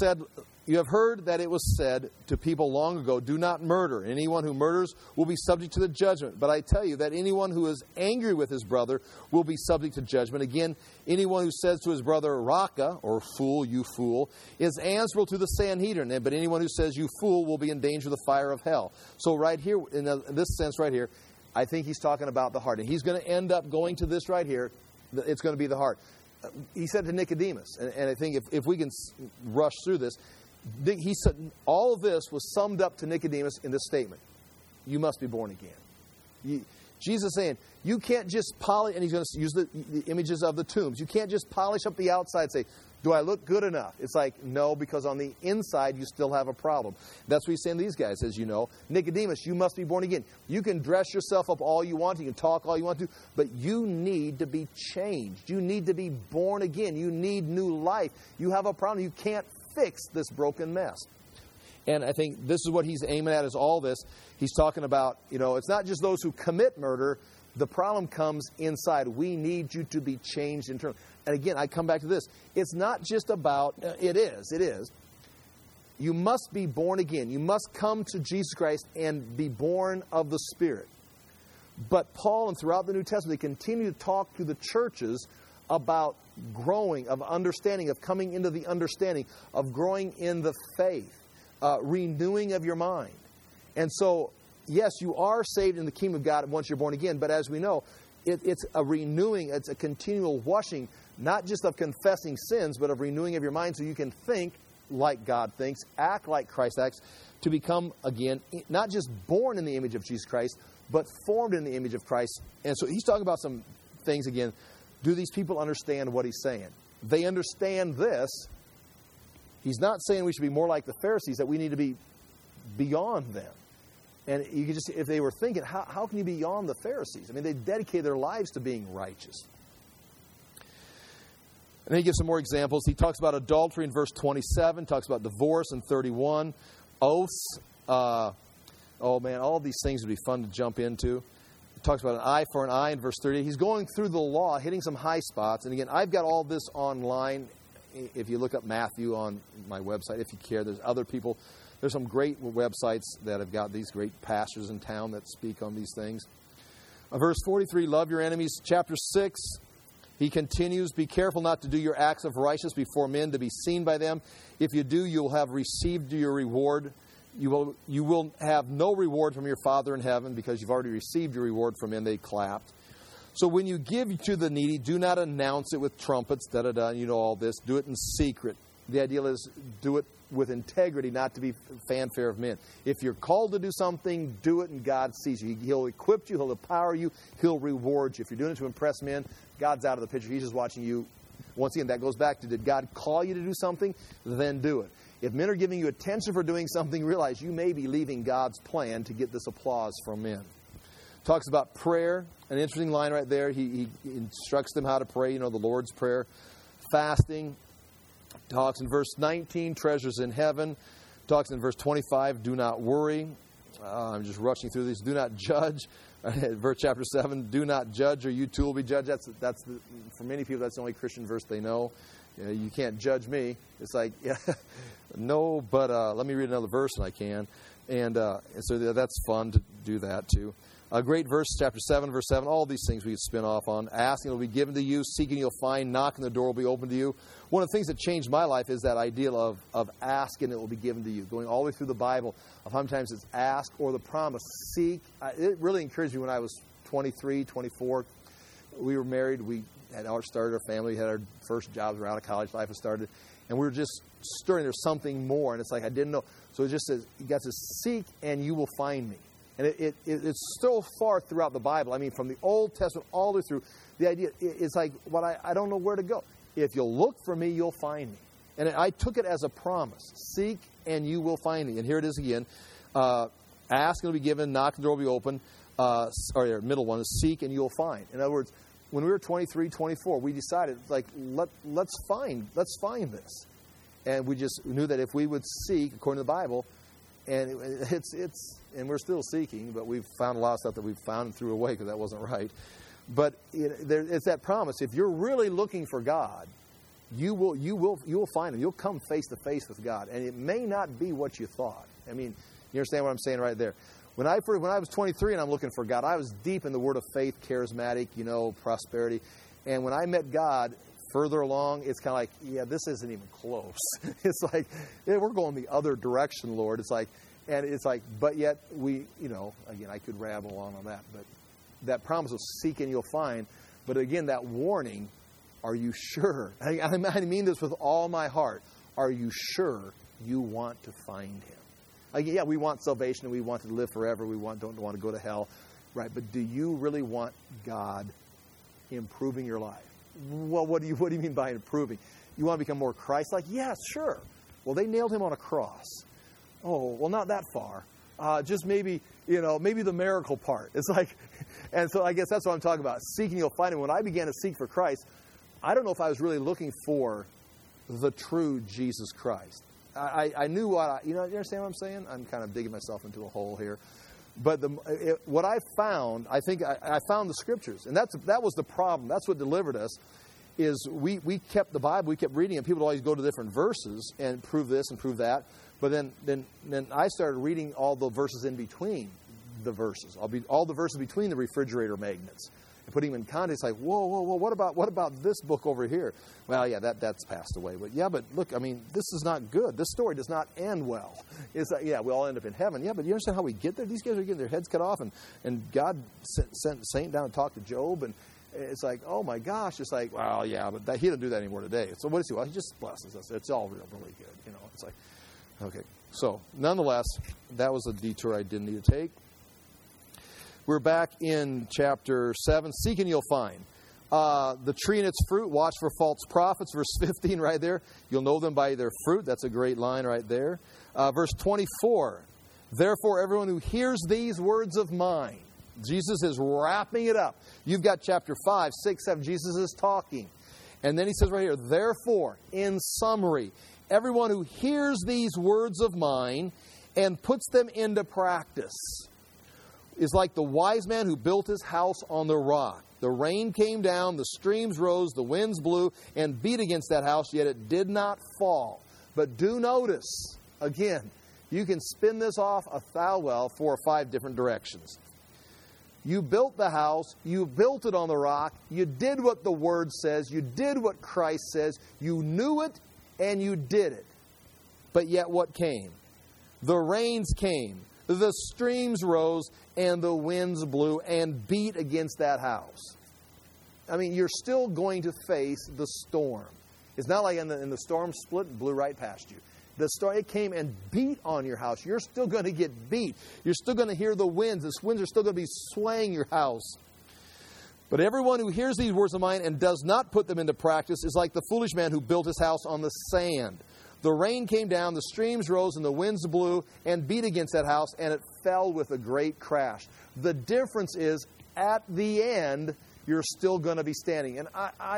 said to people long ago, do not murder. Anyone who murders will be subject to the judgment. But I tell you that anyone who is angry with his brother will be subject to judgment. Again, anyone who says to his brother, Raka, or fool, you fool, is answerable to the Sanhedrin. But anyone who says, you fool, will be in danger of the fire of hell. So right here, in this sense right here, I think he's talking about the heart. And he's going to end up going to this right here. It's going to be the heart. He said to Nicodemus, and I think if we can rush through this, he said all of this was summed up to Nicodemus in this statement: you must be born again. Jesus is saying, you can't just polish, and he's going to use the images of the tombs. You can't just polish up the outside and say, do I look good enough? It's like, no, because on the inside you still have a problem. That's what he's saying to these guys, as you know. Nicodemus, you must be born again. You can dress yourself up all you want, you can talk all you want to, but you need to be changed. You need to be born again. You need new life. You have a problem. You can't fix this broken mess. And I think this is what he's aiming at, is all this. He's talking about, it's not just those who commit murder. The problem comes inside. We need you to be changed internally. And again, I come back to this. It's not just about, it is. You must be born again. You must come to Jesus Christ and be born of the Spirit. But Paul, and throughout the New Testament, they continue to talk to the churches about growing, of understanding, of coming into the understanding, of growing in the faith, renewing of your mind. And so, yes, you are saved in the kingdom of God once you're born again, but as we know, it's a renewing, it's a continual washing, not just of confessing sins, but of renewing of your mind so you can think like God thinks, act like Christ acts, to become, again, not just born in the image of Jesus Christ, but formed in the image of Christ. And so he's talking about some things, again. Do these people understand what he's saying? They understand this. He's not saying we should be more like the Pharisees, that we need to be beyond them. And you could just, if they were thinking, how can you be beyond the Pharisees? I mean, they dedicated their lives to being righteous. And then he gives some more examples. He talks about adultery in verse 27, talks about divorce in 31, oaths. Oh man, all of these things would be fun to jump into. He talks about an eye for an eye in verse 30. He's going through the law, hitting some high spots. And again, I've got all this online. If you look up Matthew on my website, if you care, there's other people. There's some great websites that have got these great pastors in town that speak on these things. Verse 43, love your enemies. Chapter 6, he continues, be careful not to do your acts of righteousness before men to be seen by them. If you do, you will have received your reward. You will have no reward from your Father in heaven because you've already received your reward from him. They clapped. So when you give to the needy, do not announce it with trumpets, you know all this. Do it in secret. The idea is do it with integrity, not to be fanfare of men. If you're called to do something, do it and God sees you. He'll equip you, he'll empower you, he'll reward you. If you're doing it to impress men, God's out of the picture. He's just watching you. Once again, that goes back to, did God call you to do something? Then do it. If men are giving you attention for doing something, realize you may be leaving God's plan to get this applause from men. Talks about prayer, an interesting line right there. He instructs them how to pray, the Lord's Prayer. Fasting. Talks in verse 19, treasures in heaven. Talks in verse 25, do not worry. I'm just rushing through these. Do not judge. Verse chapter 7, do not judge or you too will be judged. For many people, that's the only Christian verse they know. You can't judge me. It's like, yeah, no, but let me read another verse and I can. And so that's fun to do that too. A great verse, chapter 7, verse 7. All these things we could spin off on. Asking will be given to you. Seeking you'll find. Knocking the door will be open to you. One of the things that changed my life is that idea of asking it will be given to you. Going all the way through the Bible, of how many times it's ask or the promise. Seek. It really encouraged me when I was 23, 24. We were married. We had started our family. We had our first jobs around of college life had started. And we were just stirring. There's something more. And it's like I didn't know. So it just says, you got to seek and you will find me. And it's so far throughout the Bible. I mean, from the Old Testament all the way through, the idea is like, I don't know where to go. If you'll look for me, you'll find me. And I took it as a promise. Seek and you will find me. And here it is again. Ask and it'll be given. Knock and the door will be open. Or the middle one is seek and you'll find. In other words, when we were 23, 24, we decided, like, let's find this. And we just knew that if we would seek, according to the Bible, and and we're still seeking, but we've found a lot of stuff that we've found and threw away because that wasn't right. But it's that promise. If you're really looking for God, you will find him. You'll come face to face with God, and it may not be what you thought. I mean, you understand what I'm saying right there? When I was 23 and I'm looking for God, I was deep in the word of faith, charismatic, prosperity. And when I met God further along, it's kind of like, yeah, this isn't even close. It's like, yeah, we're going the other direction, Lord. But yet we, again, I could ramble on that, but that promise of seek and you'll find. But again, that warning, are you sure? I mean this with all my heart. Are you sure you want to find him? Yeah, we want salvation and we want to live forever. We don't want to go to hell, right? But do you really want God improving your life? Well, what do you mean by improving? You want to become more Christ-like? Yes, sure. Well, they nailed him on a cross. Oh, well, not that far. Just maybe the miracle part. It's like, and so I guess that's what I'm talking about. Seeking, you'll find him. When I began to seek for Christ, I don't know if I was really looking for the true Jesus Christ. I knew you understand what I'm saying? I'm kind of digging myself into a hole here. But what I found, I think I found the Scriptures. And that was the problem. That's what delivered us, is we kept the Bible, we kept reading it. People would always go to different verses and prove this and prove that. But then I started reading all the verses in between the verses. All the verses between the refrigerator magnets. And putting them in context, like, whoa, what about this book over here? Well, yeah, that's passed away. But look, I mean, this is not good. This story does not end well. It's like, yeah, we all end up in heaven. Yeah, but you understand how we get there? These guys are getting their heads cut off, and God sent a saint down to talk to Job, and it's like, oh my gosh, it's like, well, yeah, but he doesn't do that anymore today. So what does he? Well, he just blesses us. It's all really good. It's like, okay. So, nonetheless, that was a detour I didn't need to take. We're back in chapter 7. Seek and you'll find. The tree and its fruit, watch for false prophets. Verse 15 right there. You'll know them by their fruit. That's a great line right there. Verse 24. Therefore, everyone who hears these words of mine. Jesus is wrapping it up. You've got chapter 5, 6, 7. Jesus is talking. And then he says right here, therefore, in summary, everyone who hears these words of mine and puts them into practice is like the wise man who built his house on the rock. The rain came down, the streams rose, the winds blew and beat against that house, yet it did not fall. But do notice, again, you can spin this off 4 or 5 different directions. You built the house, you built it on the rock, you did what the Word says, you did what Christ says, you knew it and you did it. But yet what came? The rains came, the streams rose, and the winds blew and beat against that house. I mean, you're still going to face the storm. It's not like in the storm split and blew right past you. The storm, it came and beat on your house. You're still going to get beat. You're still going to hear the winds. The winds are still going to be swaying your house. But everyone who hears these words of mine and does not put them into practice is like the foolish man who built his house on the sand. The rain came down, the streams rose, and the winds blew and beat against that house, and it fell with a great crash. The difference is, at the end, you're still going to be standing. And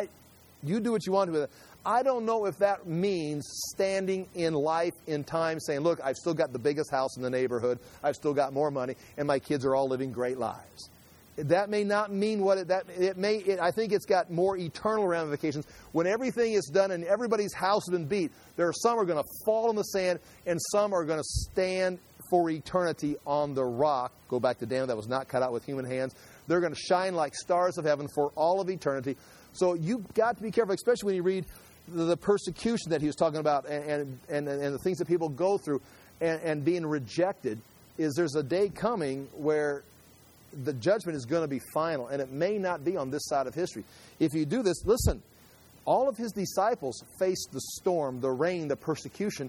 you do what you want to with it. I don't know if that means standing in life, in time, saying, look, I've still got the biggest house in the neighborhood, I've still got more money, and my kids are all living great lives. That may not mean what it may. I think it's got more eternal ramifications. When everything is done and everybody's house has been beat, there are some who are going to fall in the sand, and some are going to stand for eternity on the rock. Go back to Daniel, that was not cut out with human hands. They're going to shine like stars of heaven for all of eternity. So you've got to be careful, especially when you read the persecution that he was talking about and the things that people go through and being rejected. Is there's a day coming where the judgment is going to be final, and it may not be on this side of history. If you do this, listen, all of his disciples faced the storm, the rain, the persecution,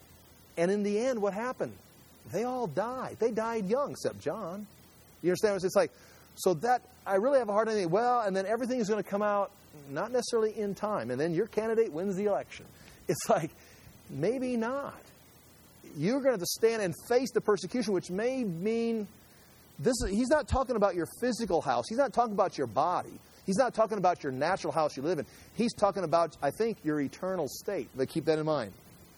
and in the end, what happened? They all died. They died young, except John. You understand? It's like, so that, I really have a hard time thinking, well, and then everything is going to come out, not necessarily in time, and then your candidate wins the election. It's like, maybe not. You're going to have to stand and face the persecution, which may mean he's not talking about your physical house. He's not talking about your body. He's not talking about your natural house you live in. He's talking about, I think, your eternal state. But keep that in mind.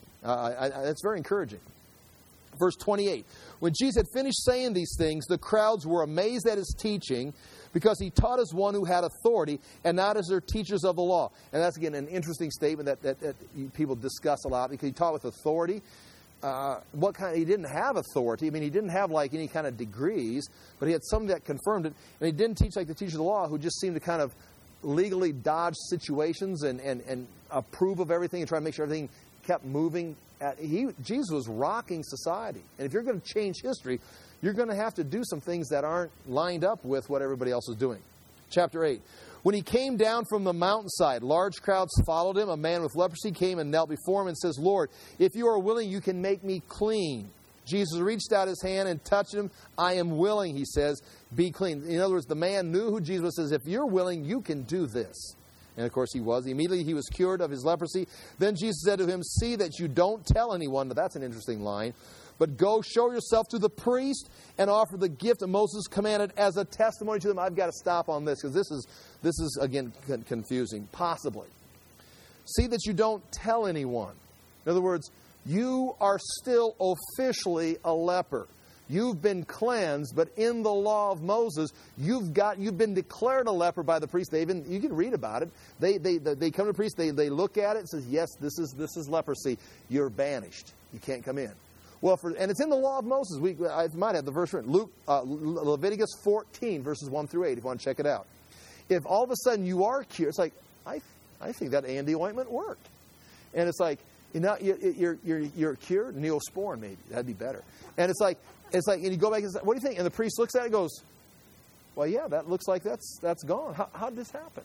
That's very encouraging. Verse 28. When Jesus had finished saying these things, the crowds were amazed at his teaching, because he taught as one who had authority and not as their teachers of the law. And that's, again, an interesting statement that people discuss a lot, because he taught with authority. He didn't have authority. I mean, he didn't have like any kind of degrees, but he had somebody that confirmed it. And he didn't teach like the teachers of the law, who just seemed to kind of legally dodge situations and approve of everything and try to make sure everything kept moving. Jesus was rocking society. And if you're going to change history, you're going to have to do some things that aren't lined up with what everybody else is doing. Chapter 8. When he came down from the mountainside, large crowds followed him. A man with leprosy came and knelt before him and says, Lord, if you are willing, you can make me clean. Jesus reached out his hand and touched him. I am willing, he says, be clean. In other words, the man knew who Jesus was. Says, if you're willing, you can do this. And of course he was. Immediately he was cured of his leprosy. Then Jesus said to him, see that you don't tell anyone. Now that's an interesting line. But go show yourself to the priest and offer the gift that Moses commanded as a testimony to them. I've got to stop on this because this is again confusing. Possibly. See that you don't tell anyone. In other words, you are still officially a leper. You've been cleansed, but in the law of Moses, you've been declared a leper by the priest. You can read about it. They come to the priest. They look at it and says, yes, this is leprosy. You're banished. You can't come in. Well, and it's in the law of Moses. I might have the verse written. Leviticus 14, verses 1 through 8, if you want to check it out. If all of a sudden you are cured, it's like, I think that Andy ointment worked. And it's like, you're cured? Neosporin, maybe. That'd be better. And it's like, and you go back and say, what do you think? And the priest looks at it and goes, well, yeah, that looks like that's gone. How did this happen?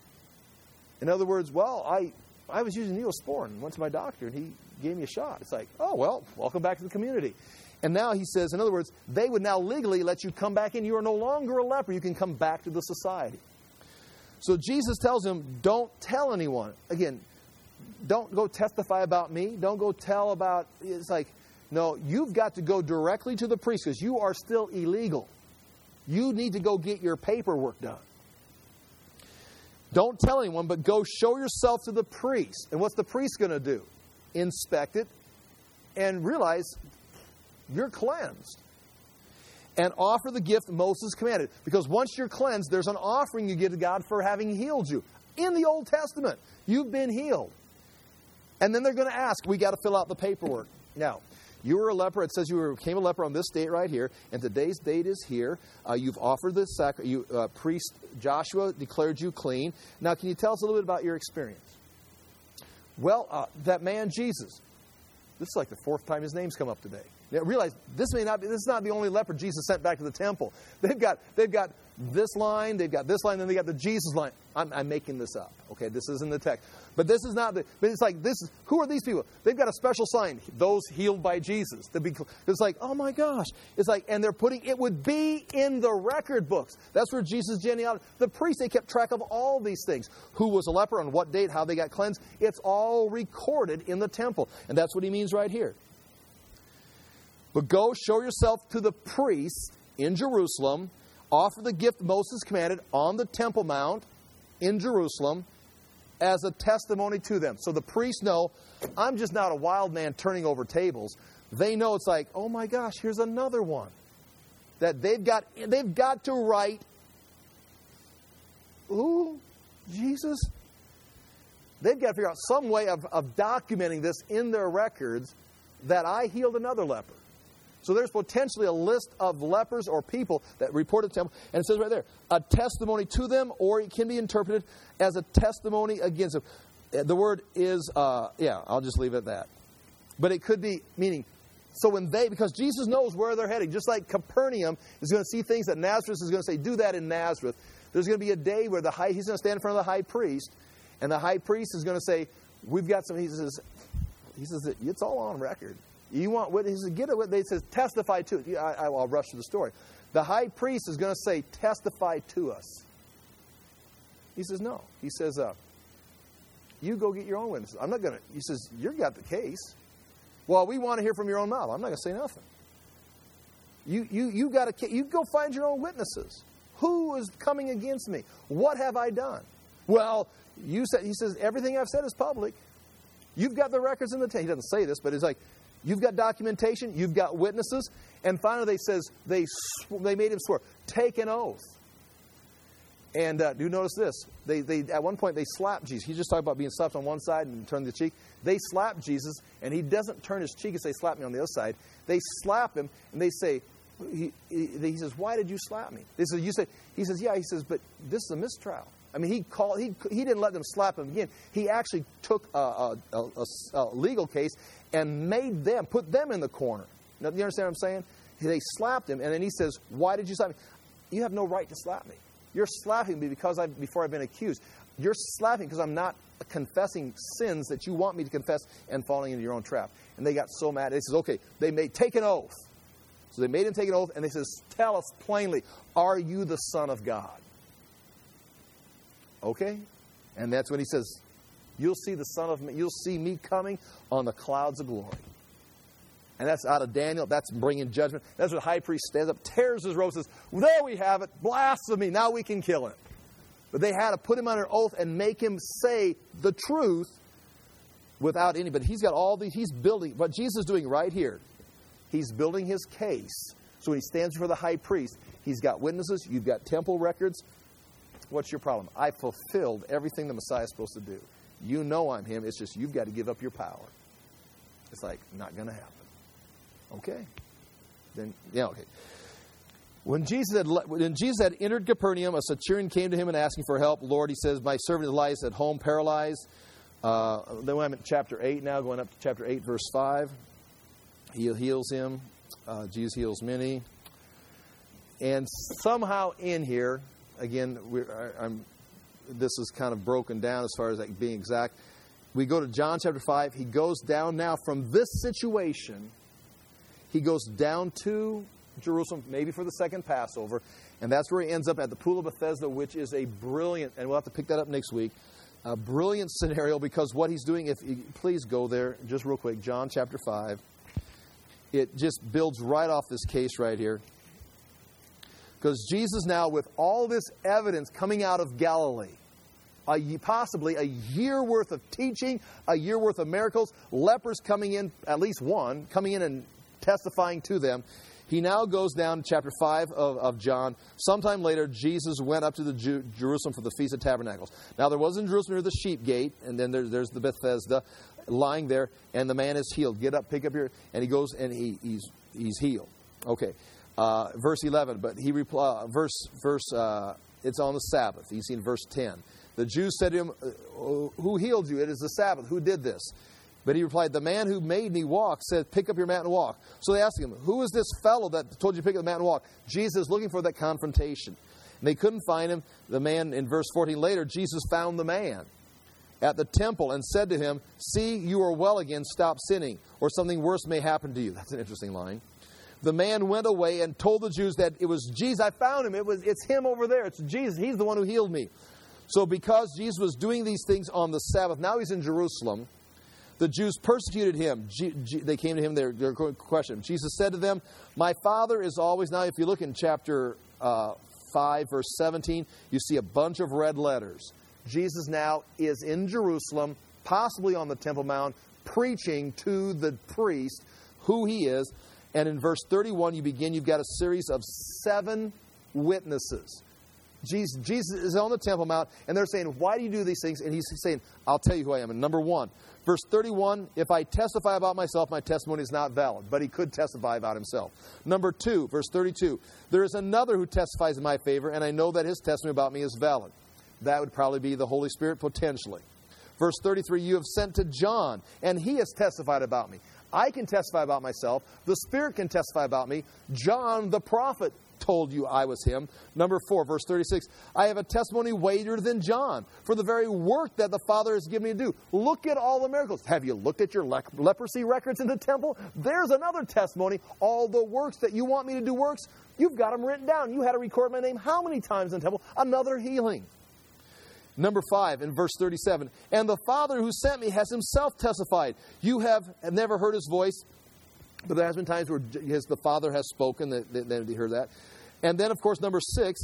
In other words, well, I was using Neosporin, went to my doctor, and he gave me a shot. It's like, oh, well, welcome back to the community. And now he says, in other words, they would now legally let you come back in. You are no longer a leper. You can come back to the society. So Jesus tells him, don't tell anyone. Again, don't go testify about me. Don't go tell about, it's like, no, you've got to go directly to the priest because you are still illegal. You need to go get your paperwork done. Don't tell anyone, but go show yourself to the priest. And what's the priest going to do? Inspect it and realize you're cleansed. And offer the gift Moses commanded. Because once you're cleansed, there's an offering you give to God for having healed you. In the Old Testament, you've been healed. And then they're going to ask, we got to fill out the paperwork. Now, you were a leper. It says you became a leper on this date right here. And today's date is here. You've offered the sacrifice. Priest Joshua declared you clean. Now, can you tell us a little bit about your experience? Well, that man Jesus. This is like the fourth time his name's come up today. Now, realize this is not the only leper Jesus sent back to the temple. They've got this line, they've got this line, then they got the Jesus line. I'm making this up. Okay, this isn't the text. But this is not but it's like this is, who are these people? They've got a special sign, those healed by Jesus. It's like, oh my gosh. It's like, and they're putting, it would be in the record books. That's where Jesus' genealogy, the priests, they kept track of all these things. Who was a leper, on what date, how they got cleansed. It's all recorded in the temple. And that's what he means right here. But go show yourself to the priest in Jerusalem, offer the gift Moses commanded on the Temple Mount in Jerusalem as a testimony to them. So the priests know, I'm just not a wild man turning over tables. They know it's like, oh my gosh, here's another one. That they've got to write, ooh, Jesus. They've got to figure out some way of documenting this in their records that I healed another leper. So there's potentially a list of lepers or people that reported the temple. And it says right there, a testimony to them, or it can be interpreted as a testimony against them. The word is, I'll just leave it at that. But it could be, meaning, so when because Jesus knows where they're heading, just like Capernaum is going to see things that Nazareth is going to say, do that in Nazareth. There's going to be a day where he's going to stand in front of the high priest, and the high priest is going to say, we've got some, he says, it's all on record. You want witnesses? Get it. They says testify to it. I'll rush through the story. The high priest is going to say, testify to us. He says, no. He says, you go get your own witnesses. I'm not going to. He says, you've got the case. Well, we want to hear from your own mouth. I'm not going to say nothing. You got a. You go find your own witnesses. Who is coming against me? What have I done? Well, you said. He says everything I've said is public. You've got the records in the tape. He doesn't say this, but it's like. You've got documentation. You've got witnesses. And finally, they made him swear. Take an oath. And do you notice this? They at one point, they slapped Jesus. He just talked about being slapped on one side and turned the cheek. They slapped Jesus, and he doesn't turn his cheek and say, slap me on the other side. They slap him, and they say, he says, why did you slap me? They said, he says, yeah. He says, but this is a mistrial. I mean, he didn't let them slap him again. He actually took a legal case and put them in the corner. Now, you understand what I'm saying? They slapped him, and then he says, why did you slap me? You have no right to slap me. You're slapping me before I've been accused. You're slapping because I'm not confessing sins that you want me to confess and falling into your own trap. And they got so mad. They says, okay, take an oath. So they made him take an oath, and they says, tell us plainly, are you the Son of God? Okay? And that's when he says, you'll see the Son of Man, you'll see me coming on the clouds of glory. And that's out of Daniel. That's bringing judgment. That's what the high priest stands up, tears his robe, says, well, there we have it. Blasphemy. Now we can kill him. But they had to put him under oath and make him say the truth without any. But he's got all these. He's building. What Jesus is doing right here, he's building his case. So when he stands before the high priest, he's got witnesses. You've got temple records. What's your problem? I fulfilled everything the Messiah is supposed to do. You know I'm him. It's just you've got to give up your power. It's like, not going to happen. Okay. Then, yeah, okay. When Jesus had entered Capernaum, a centurion came to him and asked him for help. Lord, he says, my servant lies at home paralyzed. Then I'm at chapter 8 now, going up to chapter 8, verse 5. He heals him. Jesus heals many. And somehow in here, again, this is kind of broken down as far as like being exact. We go to John chapter 5. He goes down now from this situation. He goes down to Jerusalem, maybe for the second Passover, and that's where he ends up at the Pool of Bethesda, which is a brilliant, and we'll have to pick that up next week, a brilliant scenario, because what he's doing, if you please go there just real quick, John chapter 5, it just builds right off this case right here. Because Jesus now, with all this evidence coming out of Galilee, possibly a year worth of teaching, a year worth of miracles, lepers coming in, at least one, coming in and testifying to them. He now goes down to chapter 5 of John. Sometime later, Jesus went up to Jerusalem for the Feast of Tabernacles. Now, there was in Jerusalem near the sheep gate, and then there's the Bethesda lying there, and the man is healed. Get up, pick up your... And he goes, and he's healed. Okay. Verse 11, but he replied... it's on the Sabbath. You see in verse 10. The Jews said to him, who healed you? It is the Sabbath. Who did this? But he replied, the man who made me walk said, pick up your mat and walk. So they asked him, who is this fellow that told you to pick up the mat and walk? Jesus is looking for that confrontation. And they couldn't find him. The man, in verse 14 later, Jesus found the man at the temple and said to him, see, you are well again, stop sinning, or something worse may happen to you. That's an interesting line. The man went away and told the Jews that it was Jesus. I found him. It's him over there. It's Jesus. He's the one who healed me. So because Jesus was doing these things on the Sabbath, now he's in Jerusalem, the Jews persecuted him. They came to him, they questioned him. Jesus said to them, my Father is always... Now, if you look in chapter 5, verse 17, you see a bunch of red letters. Jesus now is in Jerusalem, possibly on the Temple Mount, preaching to the priest who he is. And in verse 31, you've got a series of 7 witnesses. Jesus is on the Temple Mount, and they're saying, why do you do these things? And he's saying, I'll tell you who I am. And number 1, verse 31, if I testify about myself, my testimony is not valid. But he could testify about himself. Number 2, verse 32, there is another who testifies in my favor, and I know that his testimony about me is valid. That would probably be the Holy Spirit, potentially. Verse 33, you have sent to John, and he has testified about me. I can testify about myself. The Spirit can testify about me. John, the prophet, told you I was him. Number 4, verse 36, I have a testimony weightier than John for the very work that the Father has given me to do. Look at all the miracles. Have you looked at your leprosy records in the temple? There's another testimony. All the works that you want me to do works, you've got them written down. You had to record my name how many times in the temple? Another healing. Number 5, in verse 37, and the Father who sent me has himself testified. You have never heard his voice, but there has been times where the Father has spoken, that they heard that. And then, of course, number 6,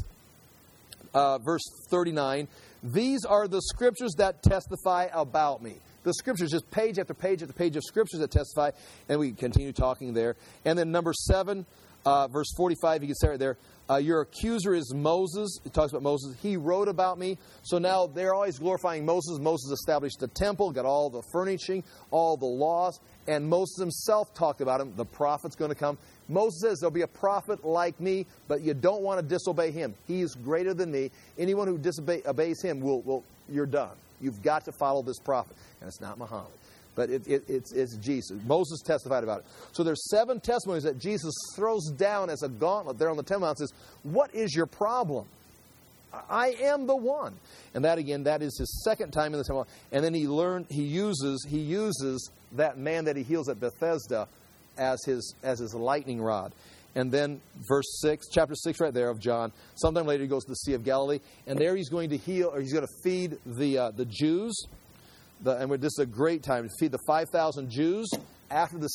verse 39, these are the scriptures that testify about me. The scriptures, just page after page after page of scriptures that testify, and we continue talking there. And then number 7, Verse 45, you can say right there, your accuser is Moses. It talks about Moses. He wrote about me. So now they're always glorifying Moses. Moses established the temple, got all the furnishing, all the laws, and Moses himself talked about him. The prophet's going to come. Moses says there'll be a prophet like me, but you don't want to disobey him. He is greater than me. Anyone who disobeys him, you're done. You've got to follow this prophet. And it's not Muhammad. But it's Jesus. Moses testified about it. So there's 7 testimonies that Jesus throws down as a gauntlet there on the Temple Mount and says, what is your problem? I am the one. And that, again, that is his second time in the Temple Mount. And then he uses that man that he heals at Bethesda as his lightning rod. And then verse 6, chapter 6 right there of John, sometime later he goes to the Sea of Galilee, and there he's going to heal, or he's going to feed the Jews. And this is a great time to feed the 5,000 Jews. After the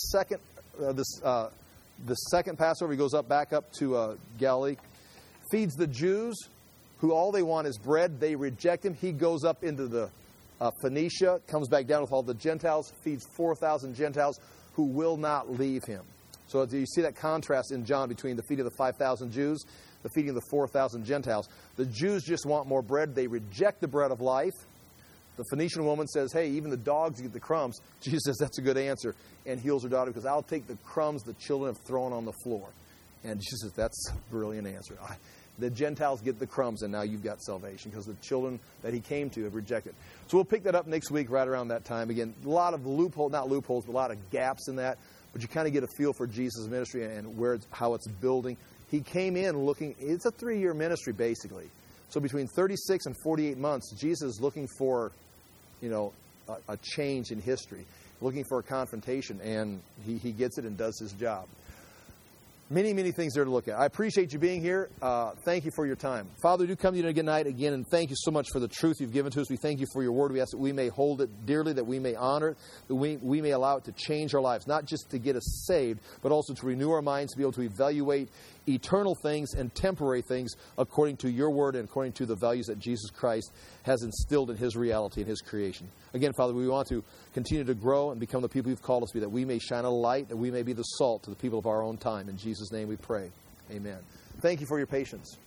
second Passover, he goes back up to Galilee, feeds the Jews, who all they want is bread. They reject him. He goes up into the Phoenicia, comes back down with all the Gentiles, feeds 4,000 Gentiles who will not leave him. So you see that contrast in John between the feeding of the 5,000 Jews, the feeding of the 4,000 Gentiles. The Jews just want more bread. They reject the bread of life. The Phoenician woman says, hey, even the dogs get the crumbs. Jesus says, that's a good answer, and heals her daughter because I'll take the crumbs the children have thrown on the floor. And Jesus says, that's a brilliant answer. The Gentiles get the crumbs, and now you've got salvation because the children that he came to have rejected. So we'll pick that up next week right around that time. Again, a lot of not loopholes, but a lot of gaps in that. But you kind of get a feel for Jesus' ministry and how it's building. He came in looking, it's a 3-year ministry basically. So between 36 and 48 months, Jesus is looking for, a change in history, looking for a confrontation, and he gets it and does his job. Many, many things there to look at. I appreciate you being here. Thank you for your time. Father, we do come to you tonight again, and thank you so much for the truth you've given to us. We thank you for your word. We ask that we may hold it dearly, that we may honor it, that we may allow it to change our lives, not just to get us saved, but also to renew our minds, to be able to evaluate eternal things and temporary things according to your word and according to the values that Jesus Christ has instilled in his reality and his creation. Again, Father, we want to continue to grow and become the people you've called us to be, that we may shine a light, that we may be the salt to the people of our own time. In Jesus' name we pray. Amen. Thank you for your patience.